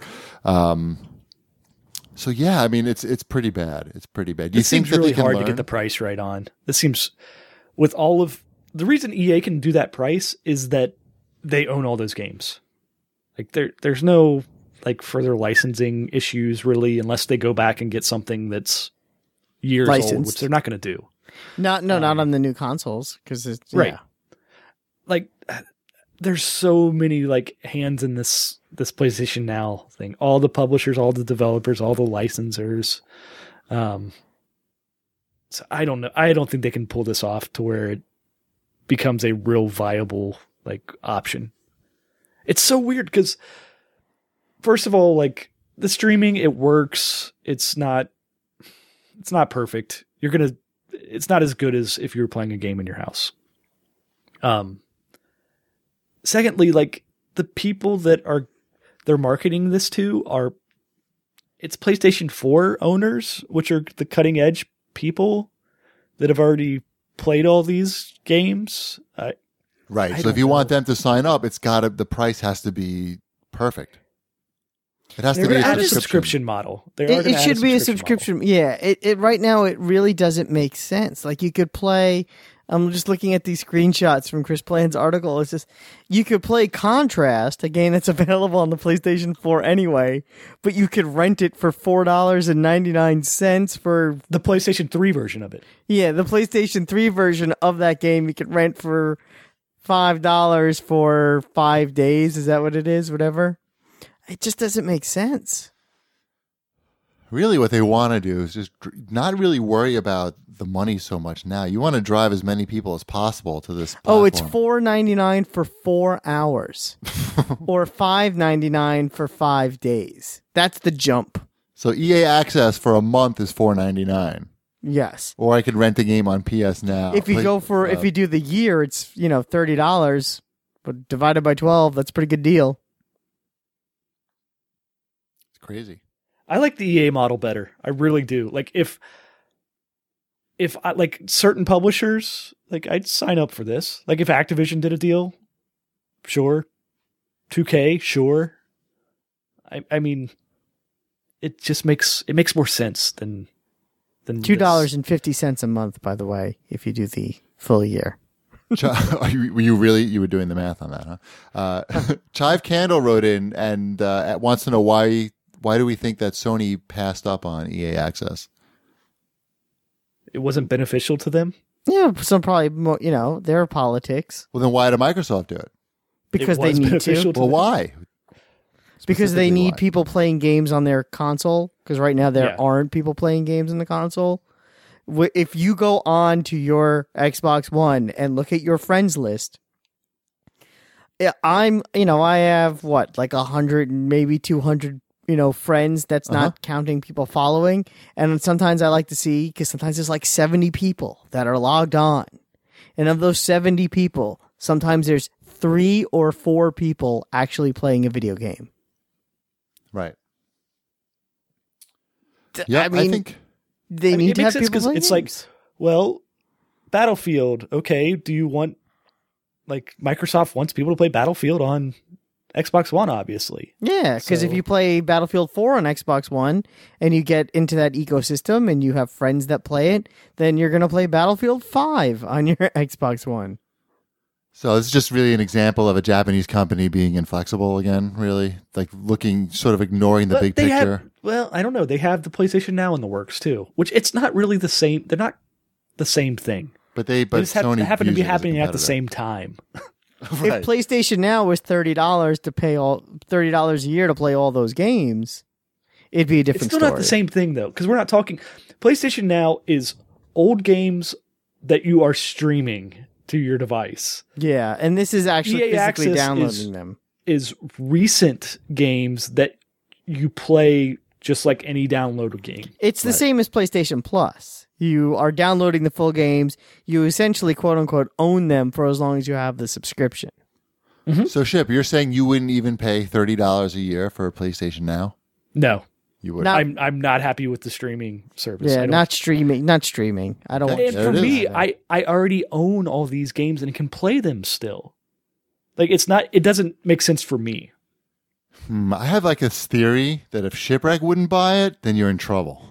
So yeah, I mean, it's pretty bad. It's pretty bad. It seems really hard to get the price right on. This seems, with all of the reason EA can do that price is that they own all those games. Like there's no like further licensing issues really, unless they go back and get something that's years old, which they're not going to do. Not on the new consoles because it's right. Like there's so many like hands in this PlayStation Now thing. All the publishers, all the developers, all the licensors. So I don't know. I don't think they can pull this off to where it becomes a real viable like option. It's so weird because first of all, like the streaming, it works. It's not perfect. It's not as good as if you were playing a game in your house. Secondly, like the people that they're marketing this to it's PlayStation 4 owners, which are the cutting edge people that have already played all these games. Right. So if you want them to sign up, the price has to be perfect. It has to be a subscription model. It should be a subscription. Yeah. It right now it really doesn't make sense. Like you could play. I'm just looking at these screenshots from Chris Plant's article. It's just you could play Contrast, a game that's available on the PlayStation 4 anyway, but you could rent it for $4.99 for the PlayStation 3 version of it. Yeah, the PlayStation 3 version of that game you could rent for $5 for 5 days. Is that what it is? Whatever. It just doesn't make sense. Really what they want to do is just not really worry about the money so much now. You want to drive as many people as possible to this platform. Oh, it's $4.99 for 4 hours or $5.99 for 5 days. That's the jump. So EA Access for a month is $4.99. Yes. Or I could rent a game on PS Now. If you if you do the year, it's, $30, but divided by 12, that's a pretty good deal. It's crazy. I like the EA model better. I really do. Like if I like certain publishers, like I'd sign up for this. Like if Activision did a deal, sure. 2K, sure. I mean, it just makes more sense than $2.50 a month, by the way, if you do the full year. You were doing the math on that, huh? Chive Candle wrote in and wants to know why do we think that Sony passed up on EA Access? It wasn't beneficial to them? Yeah, some probably more, their politics. Well, then why did Microsoft do it? Because they need to. Well, why? Because they need people playing games on their console. Because right now there aren't people playing games on the console. If you go on to your Xbox One and look at your friends list, I have like 100, maybe 200, friends. That's not counting people following. And sometimes I like to see, because sometimes there's like 70 people that are logged on. And of those 70 people, sometimes there's 3 or 4 people actually playing a video game. Right. Yeah, I think they need to have people play it's games. Like, well, Battlefield. Okay, do you want Microsoft wants people to play Battlefield on Xbox One? Obviously, yeah. Because if you play Battlefield 4 on Xbox One and you get into that ecosystem and you have friends that play it, then you're going to play Battlefield 5 on your Xbox One. So this is just really an example of a Japanese company being inflexible again, really? Like ignoring the big picture? I don't know. They have the PlayStation Now in the works, too, which it's not really the same. They're not the same thing. But Sony happen to be happening at the competitor. same time. Right. If PlayStation Now was $30 to pay $30 a year to play all those games, it'd be a different story. It's still story. not the same thing, though, because we're not talking... PlayStation Now is old games that you are streaming to your device. Yeah, and this is actually EA physically Access downloading them. Is recent games that you play just like any downloaded game. It's the same as PlayStation Plus. You are downloading the full games. You essentially, quote unquote, own them for as long as you have the subscription. Mm-hmm. So, Ship, you're saying you wouldn't even pay $30 a year for a PlayStation Now? No. You would. I'm not happy with the streaming service. Yeah, not streaming. I don't want and for me, I already own all these games and can play them still. It doesn't make sense for me. I have a theory that if Shipwreck wouldn't buy it, then you're in trouble.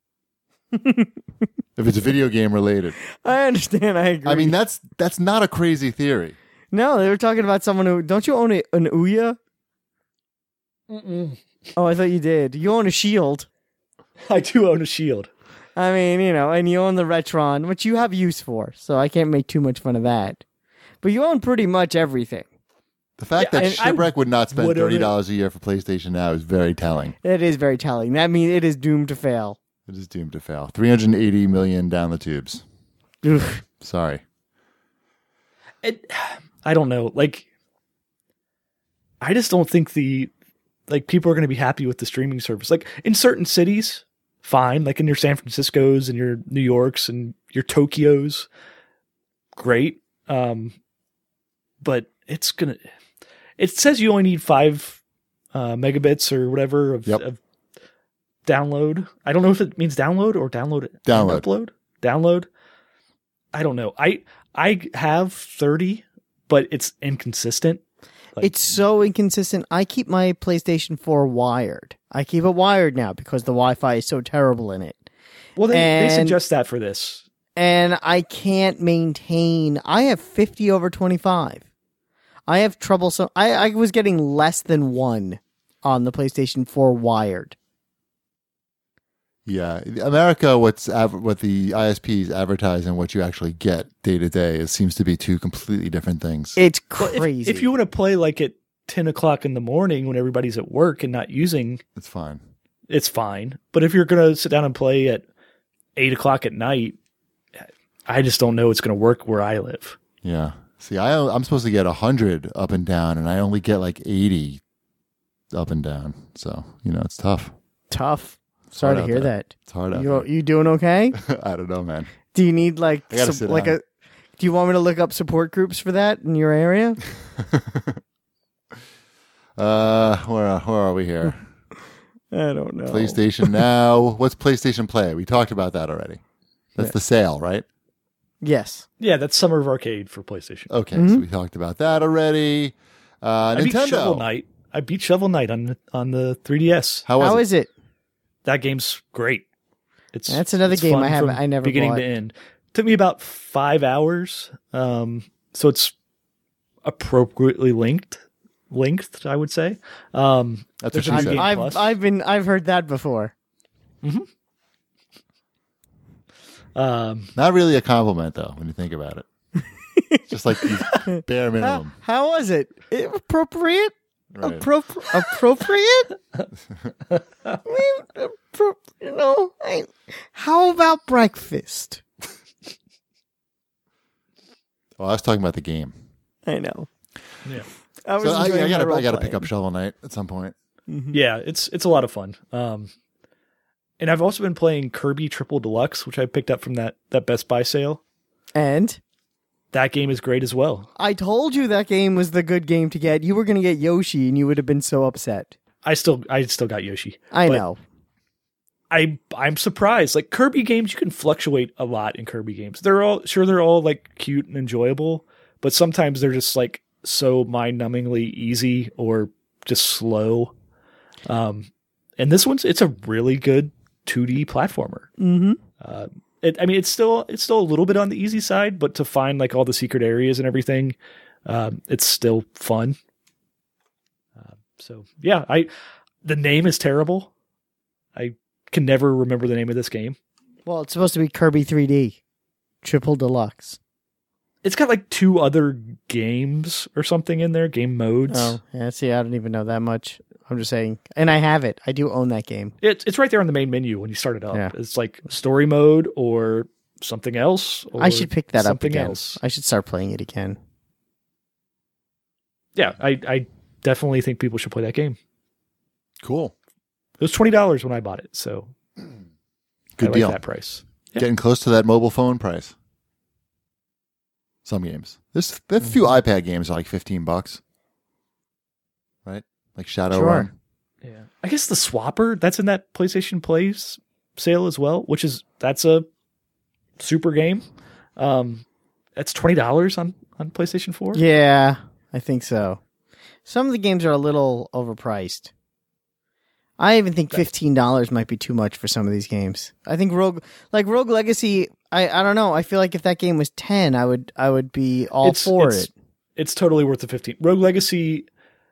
If it's video game related. I understand. I agree. I mean, that's not a crazy theory. No, they were talking about someone who... Don't you own an Ouya? Mm-mm. Oh, I thought you did. You own a Shield. I do own a Shield. I mean, and you own the Retron, which you have use for, so I can't make too much fun of that. But you own pretty much everything. The fact that Shipwreck would not spend $30 a year for PlayStation Now is very telling. It is very telling. That means it is doomed to fail. It is doomed to fail. 380 million down the tubes. Oof. Sorry. I don't know. I just don't think people are going to be happy with the streaming service. In certain cities, fine. In your San Franciscos and your New Yorks and your Tokyos, great. But it says you only need 5 megabits or whatever of download. I don't know if it means download or download. Upload. Download. I don't know. I have 30, but it's inconsistent. It's so inconsistent. I keep my PlayStation 4 wired. I keep it wired now because the Wi-Fi is so terrible in it. Well, they suggest that for this. And I can't maintain. I have 50 over 25. I have trouble. So I was getting less than 1 on the PlayStation 4 wired. Yeah, America, what the ISPs advertise and what you actually get day to day, it seems to be 2 completely different things. It's crazy. If you want to play at 10 o'clock in the morning when everybody's at work and not using, it's fine. It's fine. But if you're going to sit down and play at 8 o'clock at night, I just don't know it's going to work where I live. Yeah. See, I'm supposed to get 100 up and down, and I only get 80 up and down. So, it's tough. Tough. Sorry to hear that. It's hard out there. You doing okay? I don't know, man. Do you need do you want me to look up support groups for that in your area? Where are we here? I don't know. PlayStation Now. What's PlayStation Play? We talked about that already. That's the sale, right? Yes. Yeah, that's Summer of Arcade for PlayStation. Okay, so we talked about that already. Nintendo. I beat Shovel Knight on the 3DS. How was it? that game's great. That's another game I never beginning bought. to end. Took me about 5 hours. So it's appropriately length, I would say. That's what she said. I've heard that before. Mm-hmm. Not really a compliment though, when you think about it. Just like the bare minimum. How was it? Appropriate? Right. Appropriate? How about breakfast? Well, I was talking about the game. I know. Yeah. I gotta pick up Shovel Knight at some point. Mm-hmm. Yeah, it's a lot of fun. And I've also been playing Kirby Triple Deluxe, which I picked up from that Best Buy sale. And that game is great as well. I told you that game was the good game to get. You were going to get Yoshi, and you would have been so upset. I still got Yoshi. I know. I'm surprised. Like Kirby games, you can fluctuate a lot in Kirby games. They're all like cute and enjoyable, but sometimes they're just like so mind-numbingly easy or just slow. And this it's a really good 2D platformer. Mm-hmm. It's still a little bit on the easy side, but to find like all the secret areas and everything, it's still fun. So yeah, the name is terrible. I can never remember the name of this game. Well, it's supposed to be Kirby 3D Triple Deluxe. It's got like 2 other games or something in there, game modes. Oh, yeah. See, I don't even know that much. I'm just saying, and I have it. I do own that game. It's right there on the main menu when you start it up. Yeah. It's like story mode or something else. Or I should pick that up again. Else. I should start playing it again. Yeah, I definitely think people should play that game. Cool. It was $20 when I bought it, so good deal. That price. Yeah. Getting close to that mobile phone price. Some games. There's a few iPad games are like $15, right? Like Shadowrun. Yeah, I guess the Swapper that's in that PlayStation Plays sale as well, that's a super game. That's $20 on PlayStation 4. Yeah, I think so. Some of the games are a little overpriced. I even think $15 might be too much for some of these games. I think Rogue Legacy. I don't know. I feel like if that game was $10, I would be all for it. It's totally worth the $15. Rogue Legacy.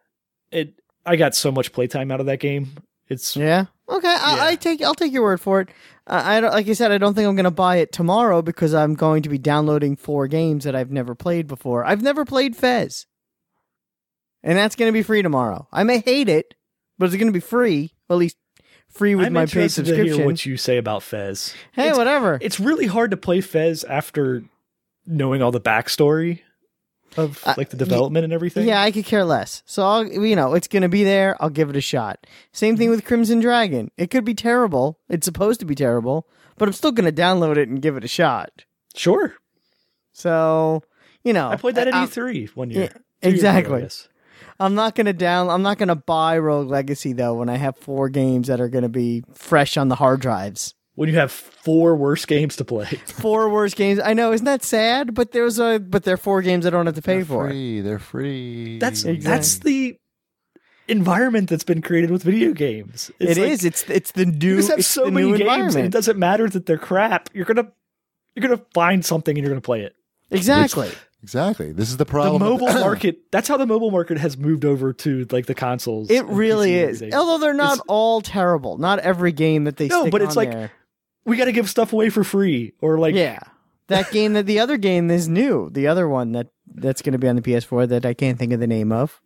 I got so much playtime out of that game. Yeah. Okay. I'll take your word for it. Like I said, I don't think I'm going to buy it tomorrow because I'm going to be downloading 4 games that I've never played before. I've never played Fez, and that's going to be free tomorrow. I may hate it, but it's going to be free. Well, at least free with my paid subscription. To hear what you say about Fez. Hey, whatever. It's really hard to play Fez after knowing all the backstory of like the development and everything. Yeah, I could care less. So it's going to be there. I'll give it a shot. Same thing with Crimson Dragon. It could be terrible. It's supposed to be terrible, but I'm still going to download it and give it a shot. Sure. So, I played that at E3 one year. Yeah, exactly. I'm not going to buy Rogue Legacy though when I have 4 games that are going to be fresh on the hard drives. When you have 4 worse games to play. 4 worse games. I know, isn't that sad? But they're 4 games I don't have to pay for. They're free. That's the environment that's been created with video games. It's the new. You just have so many games, and it doesn't matter that they're crap. You're gonna find something and you're gonna play it. Exactly. Exactly. This is the problem. The mobile market. That's how the mobile market has moved over to like the consoles. It really is. Although they're not all terrible. Not every game that they stick but it's on like there. We got to give stuff away for free, or like that game the other game is new. The other one that's going to be on the PS4 that I can't think of the name of.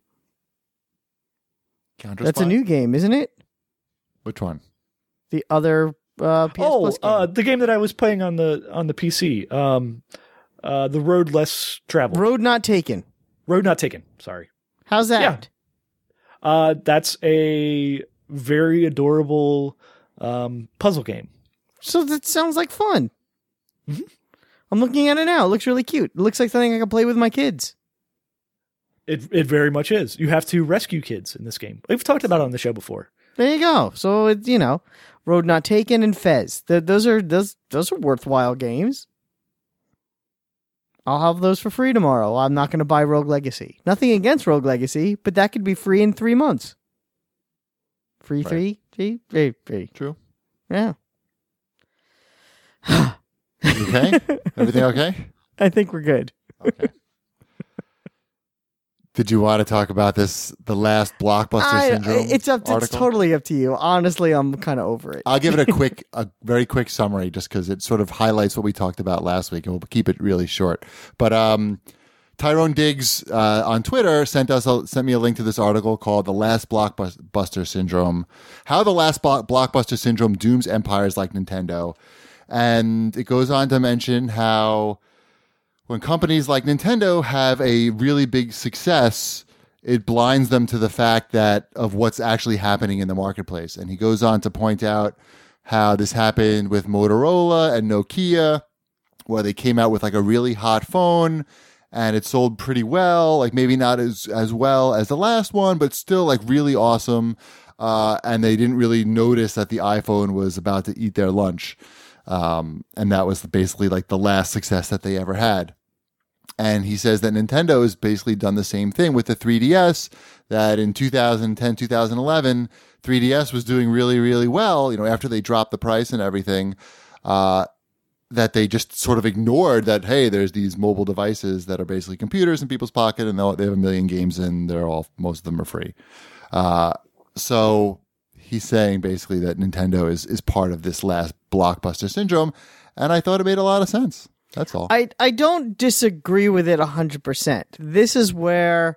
Counter-Spy? That's a new game, isn't it? Which one? The other PS Plus game. The game that I was playing on the PC. The Road Less Traveled. Road Not Taken. Road Not Taken. Sorry. How's that? Yeah. That's a very adorable puzzle game. So that sounds like fun. Mm-hmm. I'm looking at it now. It looks really cute. It looks like something I can play with my kids. It very much is. You have to rescue kids in this game. We've talked about it on the show before. There you go. So it's Road Not Taken and Fez. Those are worthwhile games. I'll have those for free tomorrow. I'm not going to buy Rogue Legacy. Nothing against Rogue Legacy, but that could be free in 3 months. Free. True. Yeah. Okay? Everything okay? I think we're good. Okay. Did you want to talk about the last Blockbuster Syndrome It's article? totally up to you. Honestly, I'm kind of over it. I'll give it a very quick summary just because it sort of highlights what we talked about last week, and we'll keep it really short. But Tyrone Diggs on Twitter sent me a link to this article called "The Last Blockbuster Syndrome: How the Last Blockbuster Syndrome Dooms Empires Like Nintendo," and it goes on to mention how when companies like Nintendo have a really big success, it blinds them to the fact of what's actually happening in the marketplace. And he goes on to point out how this happened with Motorola and Nokia, where they came out with like a really hot phone and it sold pretty well, like maybe not as well as the last one, but still like really awesome. And they didn't really notice that the iPhone was about to eat their lunch. And that was basically like the last success that they ever had. And he says that Nintendo has basically done the same thing with the 3DS, that in 2010, 2011, 3DS was doing really, really well, after they dropped the price and everything, that they just sort of ignored that, hey, there's these mobile devices that are basically computers in people's pocket and they have a million games and most of them are free. So he's saying basically that Nintendo is part of this last Blockbuster Syndrome. And I thought it made a lot of sense. That's all. I don't disagree with it 100%. This is where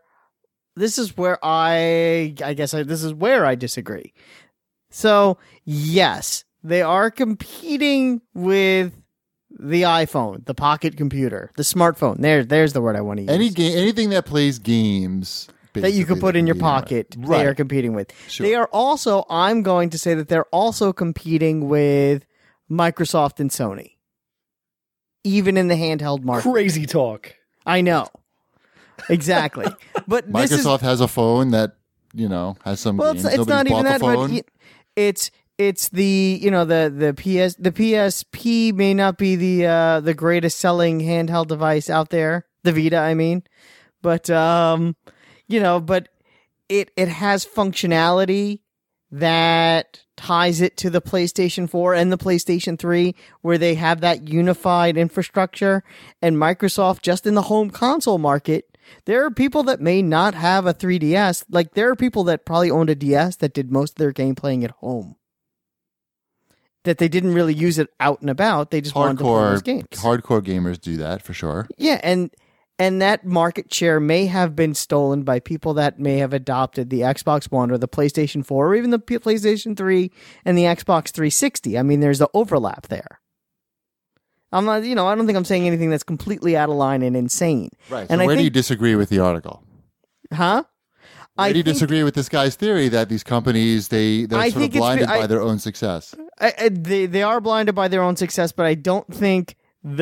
I disagree. So, yes, they are competing with the iPhone, the pocket computer, the smartphone. There's the word I want to use. Anything that plays games that you can put in your pocket, right. They are competing with. Sure. They are also, I'm going to say that they're also competing with Microsoft and Sony. Even in the handheld market. Crazy talk. I know. Exactly. But Microsoft has a phone that, has some games. It's not even that, phone. but it's the, the PSP may not be the greatest selling handheld device out there. The Vita, I mean. But but it has functionality that ties it to the PlayStation 4 and the PlayStation 3, where they have that unified infrastructure. And Microsoft, just in the home console market, there are people that may not have a 3DS. Like, there are people that probably owned a DS that did most of their game playing at home. That they didn't really use it out and about. They just wanted to play those games. Hardcore gamers do that, for sure. Yeah, and that market share may have been stolen by people that may have adopted the Xbox One or the PlayStation 4 or even the PlayStation 3 and the Xbox 360. I mean, there's the overlap there. I'm not, I don't think I'm saying anything that's completely out of line and insane. Right. So where do you disagree with the article? Huh? Where do you disagree with this guy's theory that these companies, they're sort of blinded by their own success? They are blinded by their own success, but I don't think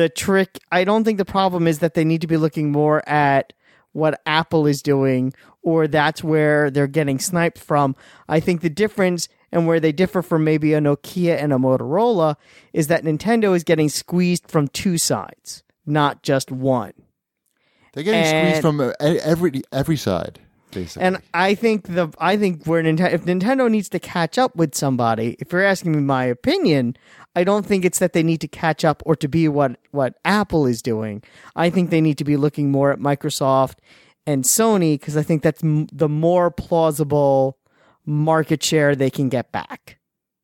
the problem is that they need to be looking more at what Apple is doing, or that's where they're getting sniped from. I think the difference, and where they differ from maybe a Nokia and a Motorola, is that Nintendo is getting squeezed from two sides, not just one. They're getting squeezed from every side, basically. And I think if Nintendo needs to catch up with somebody, if you're asking me my opinion, I don't think it's that they need to catch up or to be what Apple is doing. I think they need to be looking more at Microsoft and Sony, because I think that's the more plausible market share they can get back.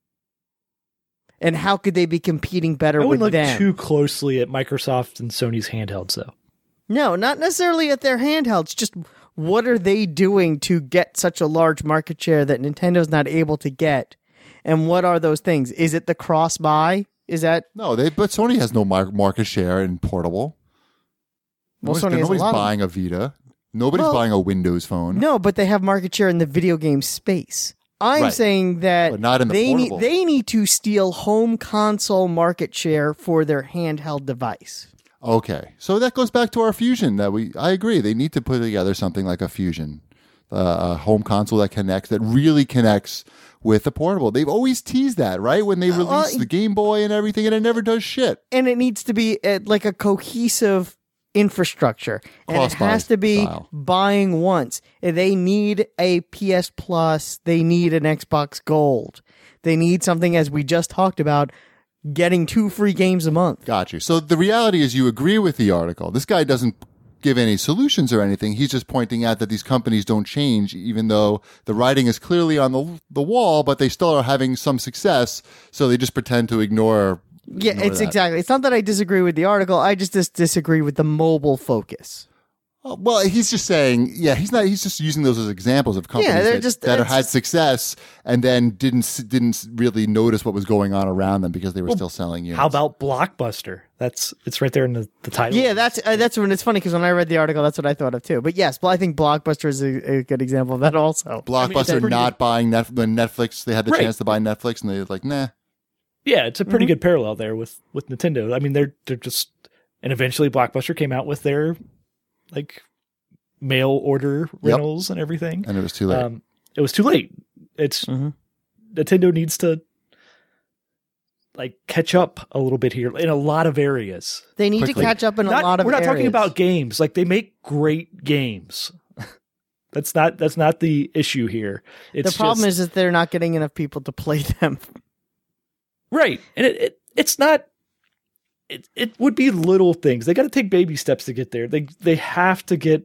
And how could they be competing better with them? I wouldn't look too closely at Microsoft and Sony's handhelds, though. No, not necessarily at their handhelds. Just what are they doing to get such a large market share that Nintendo's not able to get? And what are those things? Is it the cross-buy? Is that... No, but Sony has no market share in portable. Nobody's buying a Vita. Nobody's buying a Windows phone. No, but they have market share in the video game space. I'm saying that but not in the portable. They need to steal home console market share for their handheld device. Okay, so that goes back to our Fusion. I agree. They need to put together something like a Fusion, a home console that really connects with the portable. They've always teased that, right? When they released the Game Boy and everything, and it never does shit. And it needs to be like a cohesive infrastructure, and it has to be buying once. They need a PS Plus. They need an Xbox Gold. They need something, as we just talked about, getting 2 free games a month. Got you. So the reality is you agree with the article. This guy doesn't give any solutions or anything. He's just pointing out that these companies don't change, even though the writing is clearly on the wall, but they still are having some success. So they just pretend to ignore. Yeah, it's exactly. It's not that I disagree with the article. I just disagree with the mobile focus. Well, he's just saying, he's just using those as examples of companies that had success and then didn't really notice what was going on around them because they were still selling units. How about Blockbuster? It's right there in the title. Yeah, that's when it's funny because when I read the article, that's what I thought of too. But yes, I think Blockbuster is a good example of that also. Blockbuster not buying when Netflix, they had the chance to buy Netflix and they're like, nah. Yeah, it's a pretty good parallel there with Nintendo. I mean, they're just, and eventually Blockbuster came out with their like mail order rentals and everything, and it was too late. It was too late. It's Nintendo needs to like catch up a little bit here in a lot of areas. They need to catch up in a lot of areas. We're not talking about areas. games. Like, they make great games. That's not the issue here. The problem is that they're not getting enough people to play them. Right. And it's not. It would be little things. They got to take baby steps to get there. They have to get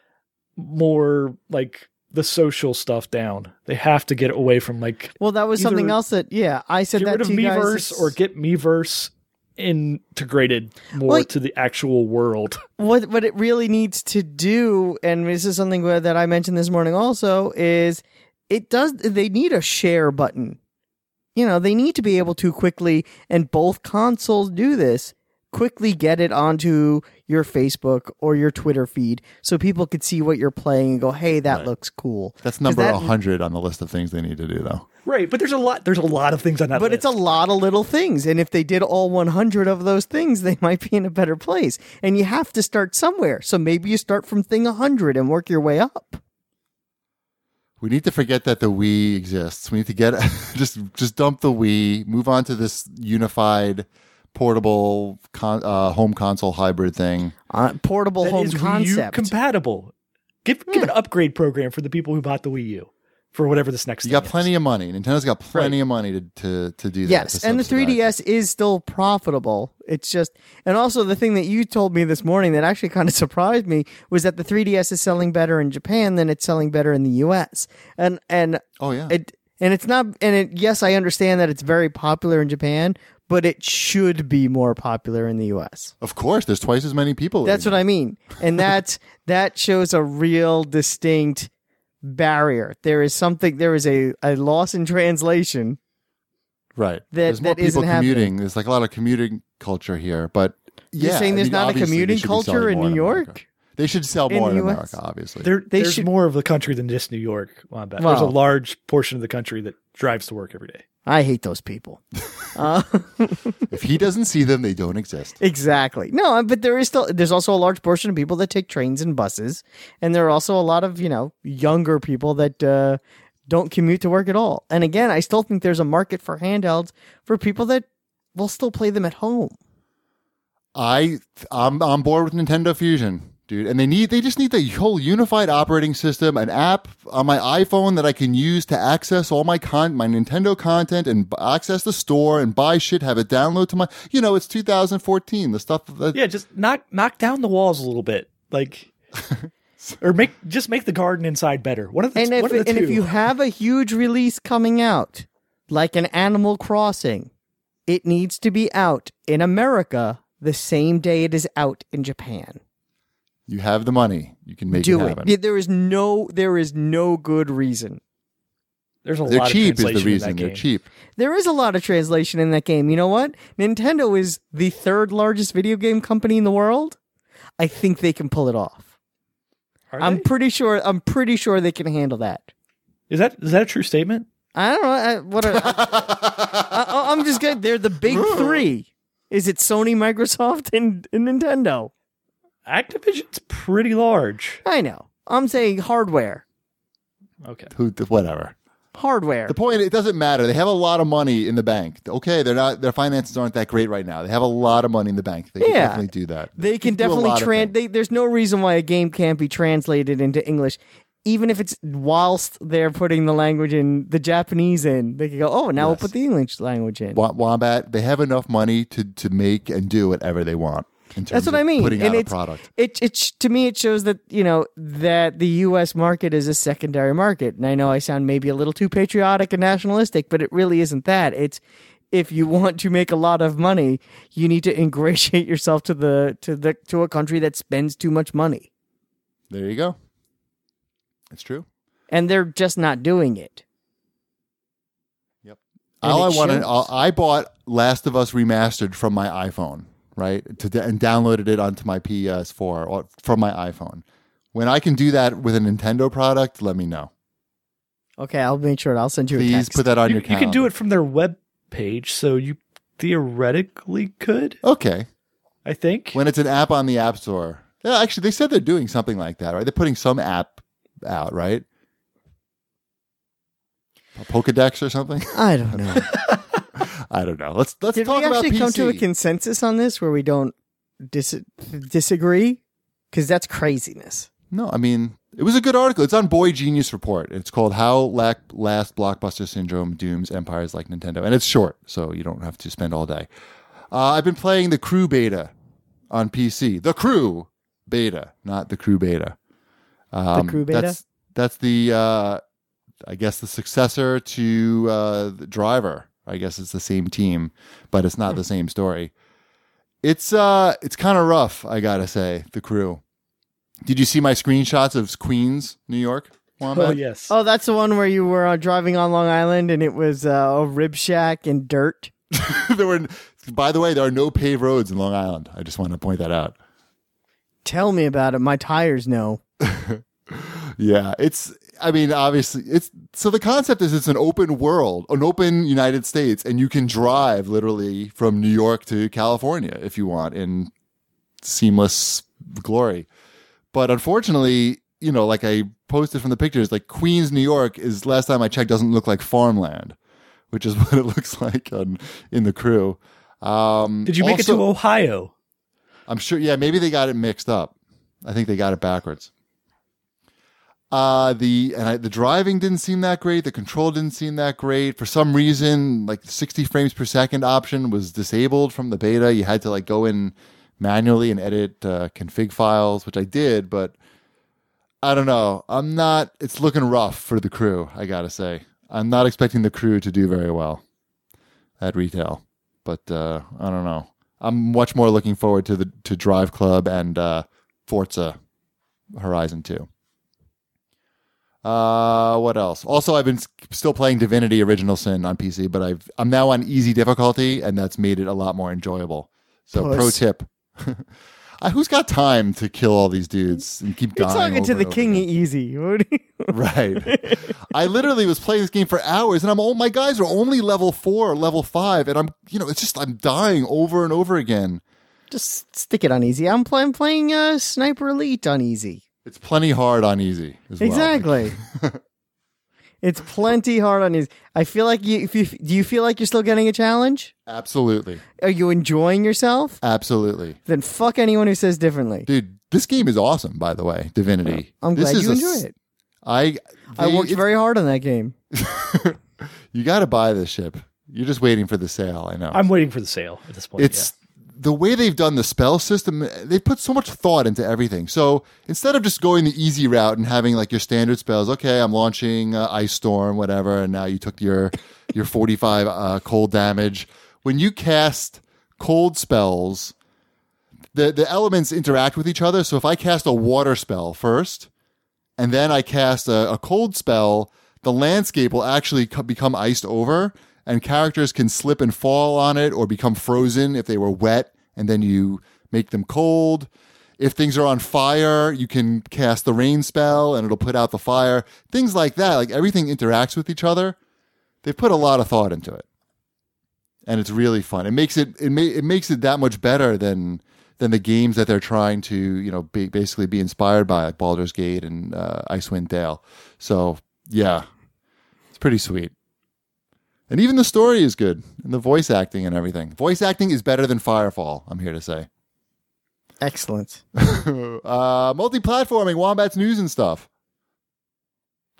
more like the social stuff down. They have to get away from like. Well, that was something else that I said that to you guys. Get rid of Miiverse or get Miiverse integrated more to the actual world. What it really needs to do, and this is something that I mentioned this morning also, is they need a share button. You know, they need to be able to quickly, and both consoles do this, quickly get it onto your Facebook or your Twitter feed so people could see what you're playing and go, hey, that looks cool. That's number 100 on the list of things they need to do, though. Right, but there's a lot of things on that list. But it's a lot of little things, and if they did all 100 of those things, they might be in a better place. And you have to start somewhere, so maybe you start from thing 100 and work your way up. We need to forget that the Wii exists. We need to get just dump the Wii, move on to this unified portable home console hybrid thing. Portable that home is concept. Wii U compatible. Give an upgrade program for the people who bought the Wii U for whatever this next. You got plenty of money. Nintendo's got plenty of money to do that. Yes, and the 3DS is still profitable. It's just, and also the thing that you told me this morning that actually kind of surprised me was that the 3DS is selling better in Japan than it's selling better in the US. And oh yeah, it's not. Yes, I understand that it's very popular in Japan, but it should be more popular in the US. Of course, there's twice as many people. That's what I mean, and that shows a real distinct barrier. There is a loss in translation. Right. There's more people commuting. Happening. There's like a lot of commuting culture here, but you're saying there's not a commuting culture in New York? They should sell more in America, obviously. There's more of the country than just New York. Well, there's a large portion of the country that drives to work every day. I hate those people. If he doesn't see them, they don't exist. Exactly. No, but there's also a large portion of people that take trains and buses, and there are also a lot of younger people that don't commute to work at all. And again, I still think there's a market for handhelds for people that will still play them at home. I'm on board with Nintendo Fusion. Dude, and they just need the whole unified operating system, an app on my iPhone that I can use to access all my Nintendo content and access the store and buy shit, have it download to my, it's 2014, the stuff that. Yeah, just knock down the walls a little bit. Like, or make the garden inside better. One of the two. And if you have a huge release coming out, like an Animal Crossing, it needs to be out in America the same day it is out in Japan. You have the money. You can make it happen. Yeah, there is no good reason. There's a lot of translation is the reason. They're cheap. There is a lot of translation in that game. You know what? Nintendo is the third largest video game company in the world. I think they can pull it off. I'm pretty sure they can handle that. Is that a true statement? I don't know. I'm just good. They're the big three. Is it Sony, Microsoft, and Nintendo? Activision's pretty large. I know. I'm saying hardware. Okay. Whatever. Hardware. The point, it doesn't matter. They have a lot of money in the bank. Okay, their finances aren't that great right now. They have a lot of money in the bank. They can definitely do that. They can definitely there's no reason why a game can't be translated into English even if it's whilst they're putting the language in, the Japanese in, they can go, oh, now we'll put the English language in. Wombat, they have enough money to make and do whatever they want. That's what I mean. Putting out a product. It to me, it shows that, that the U.S. market is a secondary market. And I know I sound maybe a little too patriotic and nationalistic, but it really isn't that. It's, if you want to make a lot of money, you need to ingratiate yourself to a country that spends too much money. There you go. It's true. And they're just not doing it. Yep. I bought Last of Us Remastered from my iPhone, right? And downloaded it onto my PS4 or from my iPhone. When I can do that with a Nintendo product, let me know. Okay, I'll make sure. I'll send you a text. Please put that on your calendar. You can do it from their web page, so you theoretically could. Okay. I think. When it's an app on the App Store. Yeah, actually, they said they're doing something like that, right? They're putting some app out, right? A Pokedex or something? I don't know. I don't know. Let's Did talk we about actually PC. come to a consensus on this where we don't disagree? Because that's craziness. No, I mean, it was a good article. It's on Boy Genius Report. It's called How Last Blockbuster Syndrome Dooms Empires Like Nintendo. And it's short, so you don't have to spend all day. I've been playing the Crew Beta on PC. The Crew Beta, not the Crew Beta. The Crew Beta? That's the, I guess, the successor to the Driver. I guess it's the same team, but it's not the same story. It's kind of rough, I gotta say, the Crew. Did you see my screenshots of Queens, New York? Wombat? Oh, yes. Oh, that's the one where you were driving on Long Island and it was a rib shack and dirt. By the way, there are no paved roads in Long Island. I just want to point that out. Tell me about it. My tires know. Yeah, obviously, so the concept is it's an open world, an open United States, and you can drive literally from New York to California if you want in seamless glory. But unfortunately, like I posted from the pictures, like Queens, New York is, last time I checked, doesn't look like farmland, which is what it looks like in the Crew. Did you make it to Ohio? I'm sure. Yeah, maybe they got it mixed up. I think they got it backwards. The driving didn't seem that great. The control didn't seem that great. For some reason, like the 60 frames per second option was disabled from the beta. You had to like go in manually and edit config files, which I did, but I don't know. It's looking rough for the Crew, I gotta say. I'm not expecting the Crew to do very well at retail, but I don't know. I'm much more looking forward to Drive Club and Forza Horizon 2. What else? Also, I've been still playing Divinity Original Sin on PC, but I'm now on easy difficulty, and that's made it a lot more enjoyable. So, pro tip: who's got time to kill all these dudes and keep dying? You're talking to the king again? easy, Right? I literally was playing this game for hours, and my guys are only level 4 or level 5, and I'm dying over and over again. Just stick it on easy. I'm playing Sniper Elite on easy. It's plenty hard on easy as well. Exactly. It's plenty hard on easy. I feel like do you feel like you're still getting a challenge? Absolutely. Are you enjoying yourself? Absolutely. Then fuck anyone who says differently. Dude, this game is awesome, by the way, Divinity. I'm glad you enjoy it. I worked very hard on that game. You got to buy this ship. You're just waiting for the sale, I know. I'm waiting for the sale at this point. It's the way they've done the spell system, they've put so much thought into everything. So instead of just going the easy route and having like your standard spells, okay, I'm launching Ice Storm, whatever, and now you took your 45 cold damage. When you cast cold spells, the elements interact with each other. So if I cast a water spell first, and then I cast a cold spell, the landscape will actually become iced over, and characters can slip and fall on it or become frozen if they were wet, and then you make them cold. If things are on fire, you can cast the rain spell, and it'll put out the fire. Things like that. Like everything interacts with each other. They've put a lot of thought into it, and it's really fun. It makes it that much better than the games that they're trying to basically be inspired by, like Baldur's Gate and Icewind Dale. So yeah, it's pretty sweet. And even the story is good, and the voice acting and everything. Voice acting is better than Firefall, I'm here to say. Excellent. Multi-platforming, Wombat's news and stuff.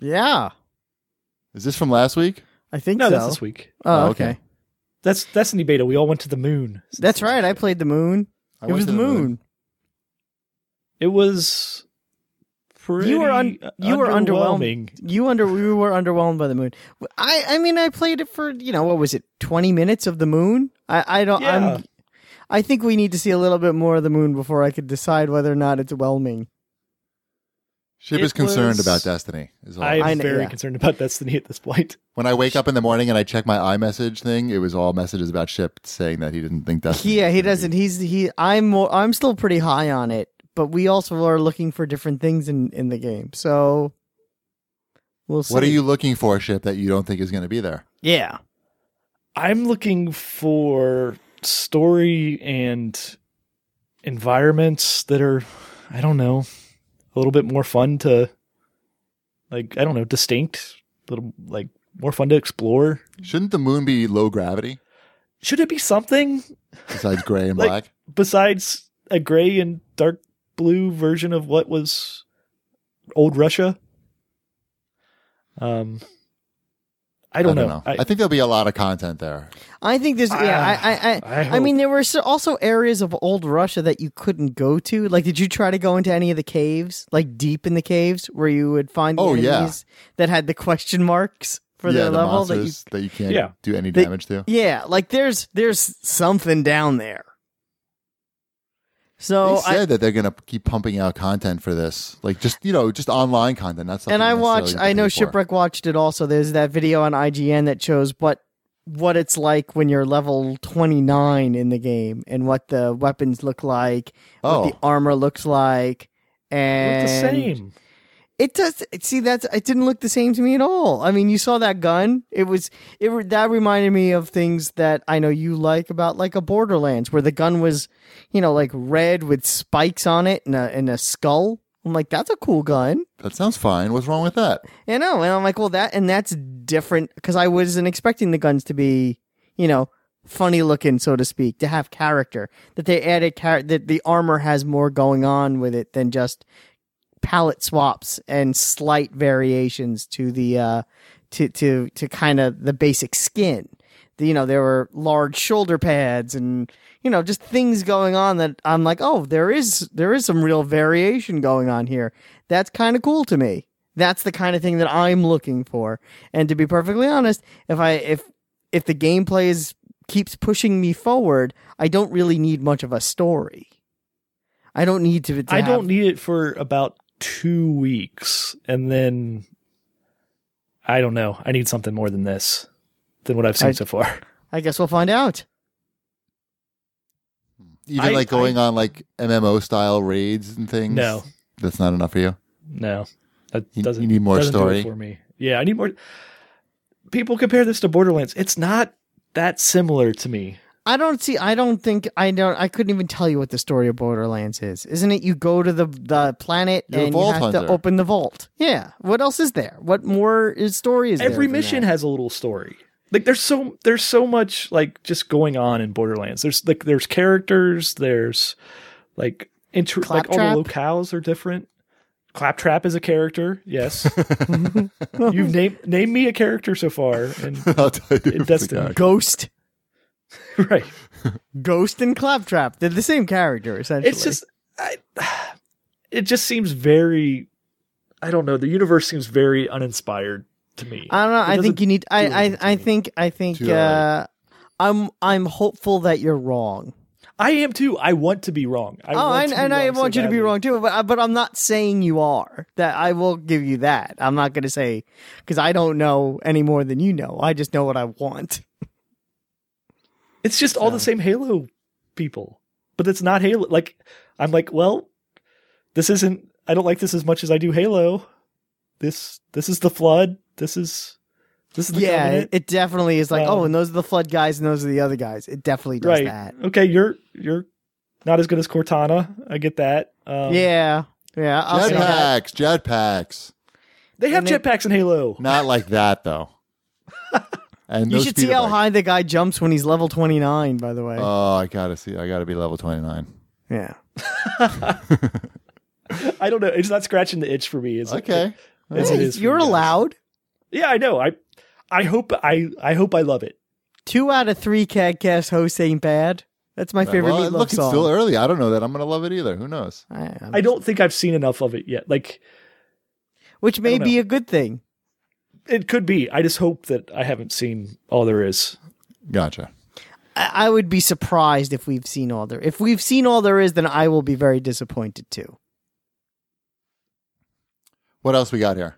Yeah. Is this from last week? I think No, so. that's this week. Oh, Oh, okay. okay. That's Destiny beta. We all went to the moon. That's right. I played the moon. I It went was to the moon. It was pretty You were underwhelming. We were underwhelmed by the moon. I mean, I played it for, what was it, 20 minutes of the moon? Yeah. I think we need to see a little bit more of the moon before I could decide whether or not it's whelming. Ship It is concerned was- about Destiny. Is all. I'm very yeah. concerned about Destiny at this point. When I wake up in the morning and I check my iMessage thing, it was all messages about Ship saying that he didn't think Destiny. Yeah, was he gonna doesn't. be- I'm still pretty high on it, but we also are looking for different things in the game. So we'll see. What are you looking for, Ship, that you don't think is going to be there? Yeah. I'm looking for story and environments that are, I don't know, a little bit more fun to, distinct, a little, more fun to explore. Shouldn't the moon be low gravity Should it be something besides gray and Like- black? besides a gray and dark blue version of what was old Russia? I don't know. I think there'll be a lot of content there. I think there's. I I mean, hope. there were also areas of old Russia that you couldn't go to. Like, did you try to go into any of the caves, like deep in the caves, where you would find the enemies that had the question marks for their the level monsters that you can't Yeah. do any damage to. Yeah, like there's something down there. So They said that they're going to keep pumping out content for this, like just online content. Not something. and I necessarily watched. to I know pay for. Shipwreck watched it also. There's that video on IGN that shows what it's like when you're level 29 in the game, and what the weapons look like, what the armor looks like, and Look the same. It does. See, it didn't look the same to me at all. I mean, you saw that gun. That reminded me of things that I know you like about, like a Borderlands, where the gun was, like red with spikes on it and a skull. I'm like, that's a cool gun. That sounds fine. What's wrong with that? I know, and I'm like, well, that's different because I wasn't expecting the guns to be, funny looking, so to speak, to have character. That they added that the armor has more going on with it than just palette swaps and slight variations to the to kind of the basic skin. There were large shoulder pads and just things going on that I'm like, oh, there is some real variation going on here. That's kind of cool to me. That's the kind of thing that I'm looking for. And to be perfectly honest, if the gameplay keeps pushing me forward, I don't really need much of a story. I don't need to I don't need it for about 2 weeks, and then I don't know. I need something more than this, than what I've seen so far. I guess we'll find out. Even going on like MMO style raids and things. No, that's not enough for you. No, that You doesn't. need more doesn't do story it for me. Yeah, I need more. People compare this to Borderlands. It's not that similar to me. I couldn't even tell you what the story of Borderlands is. Isn't it you go to the planet You're a and you vault have hunter. to open the vault? Yeah. What else is there? What more story is there? Every than mission that? has a little story. Like there's so much like just going on in Borderlands. There's characters. There's like all the Claptrap? locales are different. Claptrap is a character. Yes. You've named me a character so far, and I'll tell you. In Destiny. the guy. Ghost. right. Ghost and Claptrap. They're the same character, essentially. It's just, it just seems very, I don't know. The universe seems very uninspired to me. I don't know. I think you need. I think. Too early. I'm hopeful that you're wrong. I am too. I want to be wrong. I want you to be wrong too. But I'm not saying you are. That I will give you that. I'm not going to say because I don't know any more than you know. I just know what I want. It's just all the same Halo people, but it's not Halo. Like I'm like, well, this isn't. I don't like this as much as I do Halo. This is the Flood. This is the Covenant. It definitely is like, and those are the Flood guys and those are the other guys. It definitely does right. that. Okay, you're not as good as Cortana. I get that. Yeah. I'll say that. Jetpacks. They have And they- jetpacks in Halo. Not like that though. And You those should see speeder how bikes. high the guy jumps when he's level 29. By the way. Oh, I gotta be level 29. Yeah. I don't know. It's not scratching the itch for me. It's Okay. as it is. You're allowed. Yeah, I know. I hope I love it. 2 out of 3 CAGcast hosts ain't bad. That's my favorite Meatloaf look, song. It's still early. I don't know that I'm going to love it either. Who knows? I don't think I've seen enough of it yet. Which may be a good thing. It could be. I just hope that I haven't seen all there is. Gotcha. I would be surprised if we've seen all there. If we've seen all there is, then I will be very disappointed too. What else we got here?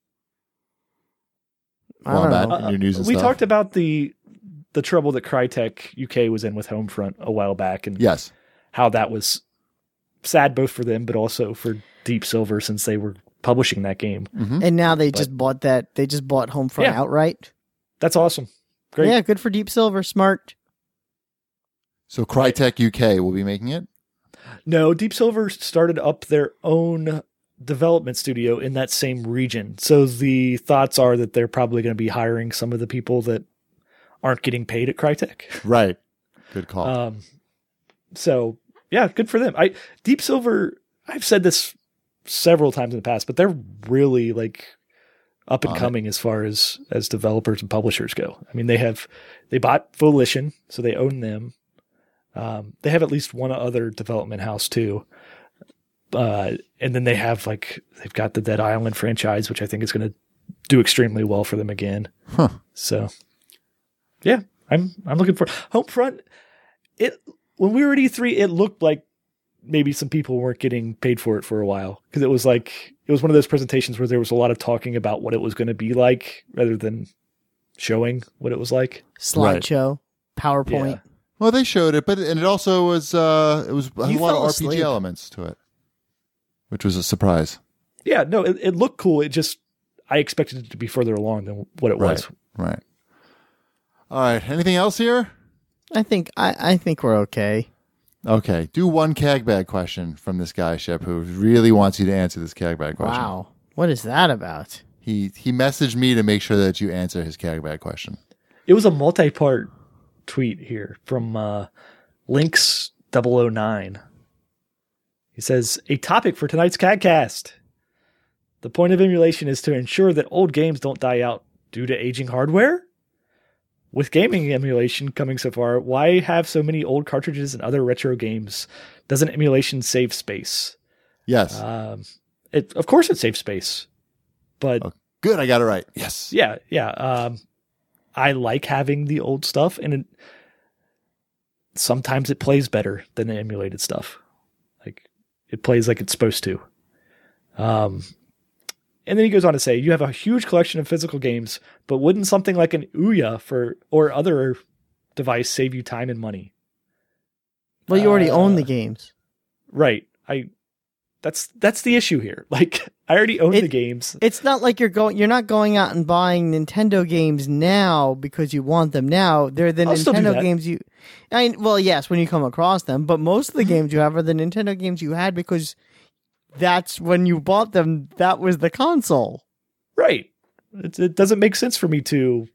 I don't know. New news and we stuff. talked about the trouble that Crytek UK was in with Homefront a while back, and yes, how that was sad both for them, but also for Deep Silver since they were publishing that game. Mm-hmm. And now they just bought that. They just bought Homefront outright. That's awesome. Great. Yeah, good for Deep Silver. Smart. So Crytek UK will be making it? No, Deep Silver started up their own development studio in that same region. So the thoughts are that they're probably going to be hiring some of the people that aren't getting paid at Crytek. Right. Good call. So yeah, good for them. Deep Silver, I've said this several times in the past, but they're really up and coming as far as developers and publishers go. I mean, they bought Volition, so they own them. They have at least one other development house too. And then they have they've got the Dead Island franchise, which I think is going to do extremely well for them again. Huh. So yeah, I'm looking for Homefront. When we were at E3, it looked like maybe some people weren't getting paid for it for a while, because it was one of those presentations where there was a lot of talking about what it was going to be like rather than showing what it was like. Slideshow, PowerPoint. Yeah. Well, they showed it, and it also was a lot of RPG elements to it, which was a surprise. Yeah, no, it looked cool. I expected it to be further along than what it was. Right. All right. Anything else here? I think we're okay. Okay. Do one CAG bag question from this guy, Shep, who really wants you to answer this CAG bag question. Wow. What is that about? He messaged me to make sure that you answer his CAG bag question. It was a multi-part tweet here from Lynx009. He says, a topic for tonight's CAGcast. The point of emulation is to ensure that old games don't die out due to aging hardware? With gaming emulation coming so far, why have so many old cartridges and other retro games? Doesn't emulation save space? Yes. Of course it saves space. But good, I got it right. Yes. Yeah. I like having the old stuff, and sometimes it plays better than the emulated stuff. It plays like it's supposed to. And then he goes on to say, you have a huge collection of physical games, but wouldn't something like an Ouya or other device save you time and money? Well, you already own the games. Right. That's the issue here. I already own the games. It's not like you're not going out and buying Nintendo games now because you want them now. They're the Nintendo games well, yes, when you come across them, but most of the games you have are the Nintendo games you had because that's when you bought them. That was the console. Right. It doesn't make sense for me to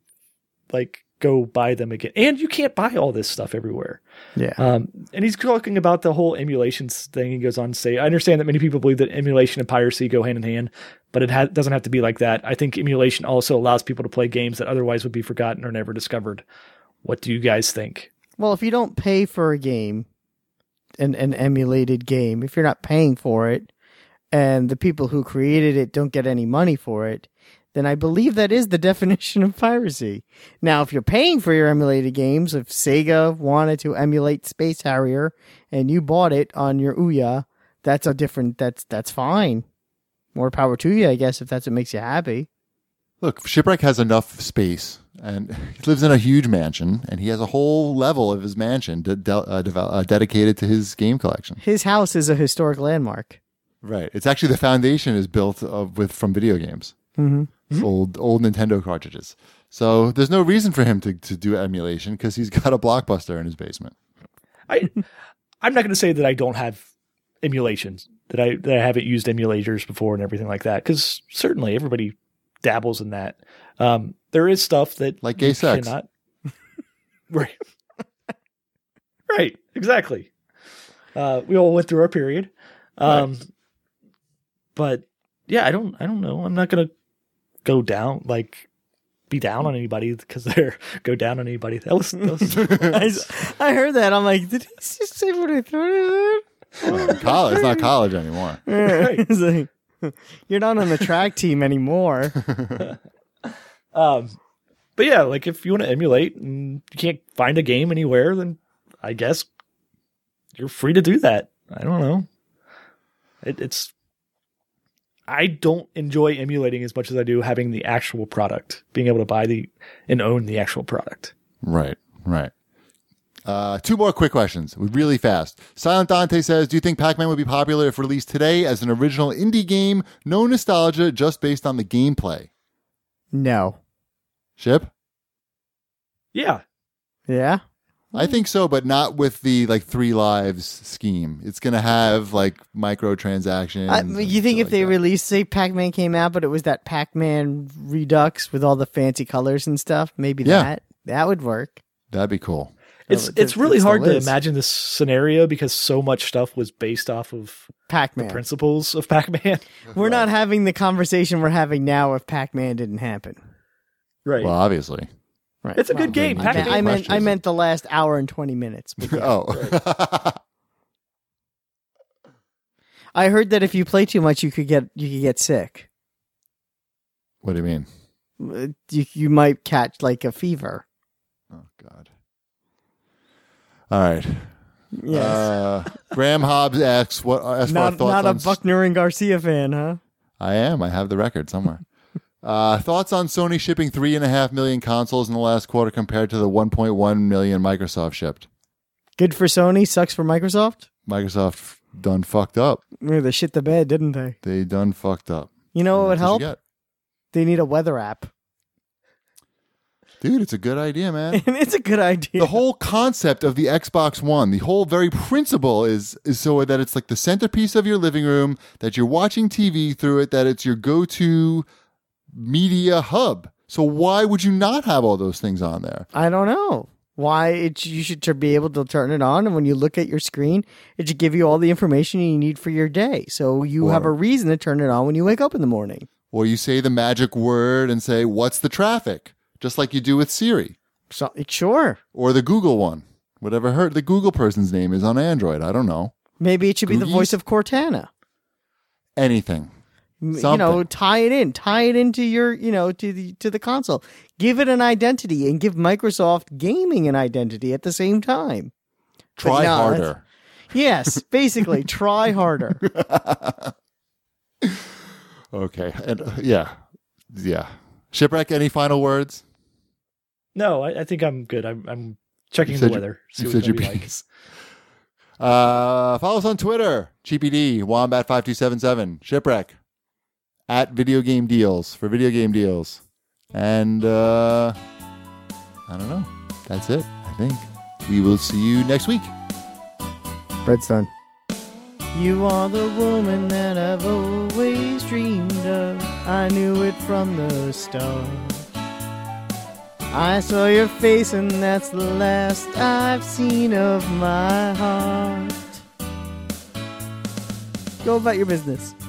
go buy them again. And you can't buy all this stuff everywhere. Yeah. And he's talking about the whole emulations thing. He goes on to say, I understand that many people believe that emulation and piracy go hand in hand, but it doesn't have to be like that. I think emulation also allows people to play games that otherwise would be forgotten or never discovered. What do you guys think? Well, if you don't pay for a game, an emulated game, if you're not paying for it, and the people who created it don't get any money for it, then I believe that is the definition of piracy. Now, if you're paying for your emulated games, if Sega wanted to emulate Space Harrier and you bought it on your Ouya, that's fine. More power to you, I guess, if that's what makes you happy. Look, Shipwreck has enough space, and he lives in a huge mansion, and he has a whole level of his mansion dedicated to his game collection. His house is a historic landmark. Right. It's actually the foundation is built from video games. Mm-hmm. Old Nintendo cartridges. So there's no reason for him to do emulation because he's got a Blockbuster in his basement. I'm not going to say that I don't have emulations, that I haven't used emulators before and everything like that, because certainly everybody dabbles in that. There is stuff that like gay sex. Cannot... Right. Right. Exactly. We all went through our period. Right. But yeah, I don't know. I'm not gonna go down be down on anybody because they're go down on anybody. That was I heard that. I'm like, did he just say what I thought? College, it's not college anymore. Right. It's like, you're not on the track team anymore. But yeah, like if you want to emulate and you can't find a game anywhere, then I guess you're free to do that. I don't know. I don't enjoy emulating as much as I do having the actual product, being able to buy and own the actual product. Right. Two more quick questions, really fast. Silent Dante says, do you think Pac-Man would be popular if released today as an original indie game? No nostalgia, just based on the gameplay. No. Ship? Yeah. Yeah? I think so, but not with the 3 lives scheme. It's going to have microtransactions. You think if they released, say Pac-Man came out, but it was that Pac-Man Redux with all the fancy colors and stuff, maybe that would work. That'd be cool. It's really hard to imagine this scenario because so much stuff was based off of Pac-Man. The principles of Pac-Man. We're not having the conversation we're having now if Pac-Man didn't happen. Right. Well, obviously. Right. It's a good game. I meant the last hour and 20 minutes. Yeah. Oh. Right. I heard that if you play too much, you could get sick. What do you mean? You might catch a fever. Oh God. All right. Yes. Graham Hobbs asks, not a Buckner and Garcia fan, huh? I am. I have the record somewhere. Thoughts on Sony shipping 3.5 million consoles in the last quarter compared to the 1.1 million Microsoft shipped? Good for Sony, sucks for Microsoft. Microsoft done fucked up. They shit the bed, didn't they? They done fucked up. You know what would help? They need a weather app. Dude, it's a good idea, man. It's a good idea. The whole concept of the Xbox One, the whole very principle is so that it's like the centerpiece of your living room, that you're watching TV through it, that it's your go-to media hub. So why would you not have all those things on there? I don't know. Why you should be able to turn it on, and when you look at your screen, it should give you all the information you need for your day. So you have a reason to turn it on when you wake up in the morning. Or you say the magic word and say, what's the traffic? Just like you do with Siri. So, sure. Or the Google one. Whatever the Google person's name is on Android. I don't know. Maybe it should be the voice of Cortana. Anything. Something. Tie it into your, to the console. Give it an identity and give Microsoft Gaming an identity at the same time. Try harder. Yes, basically, try harder. Okay. And yeah. Shipwreck, any final words? No, I think I'm good. I'm checking the weather. You said your piece. Follow us on Twitter. GPD, Wombat5277. Shipwreck. At Video Game Deals for video game deals. And I don't know. That's it, I think. We will see you next week. Redstone. You are the woman that I've always dreamed of. I knew it from the start. I saw your face and that's the last I've seen of my heart. Go about your business.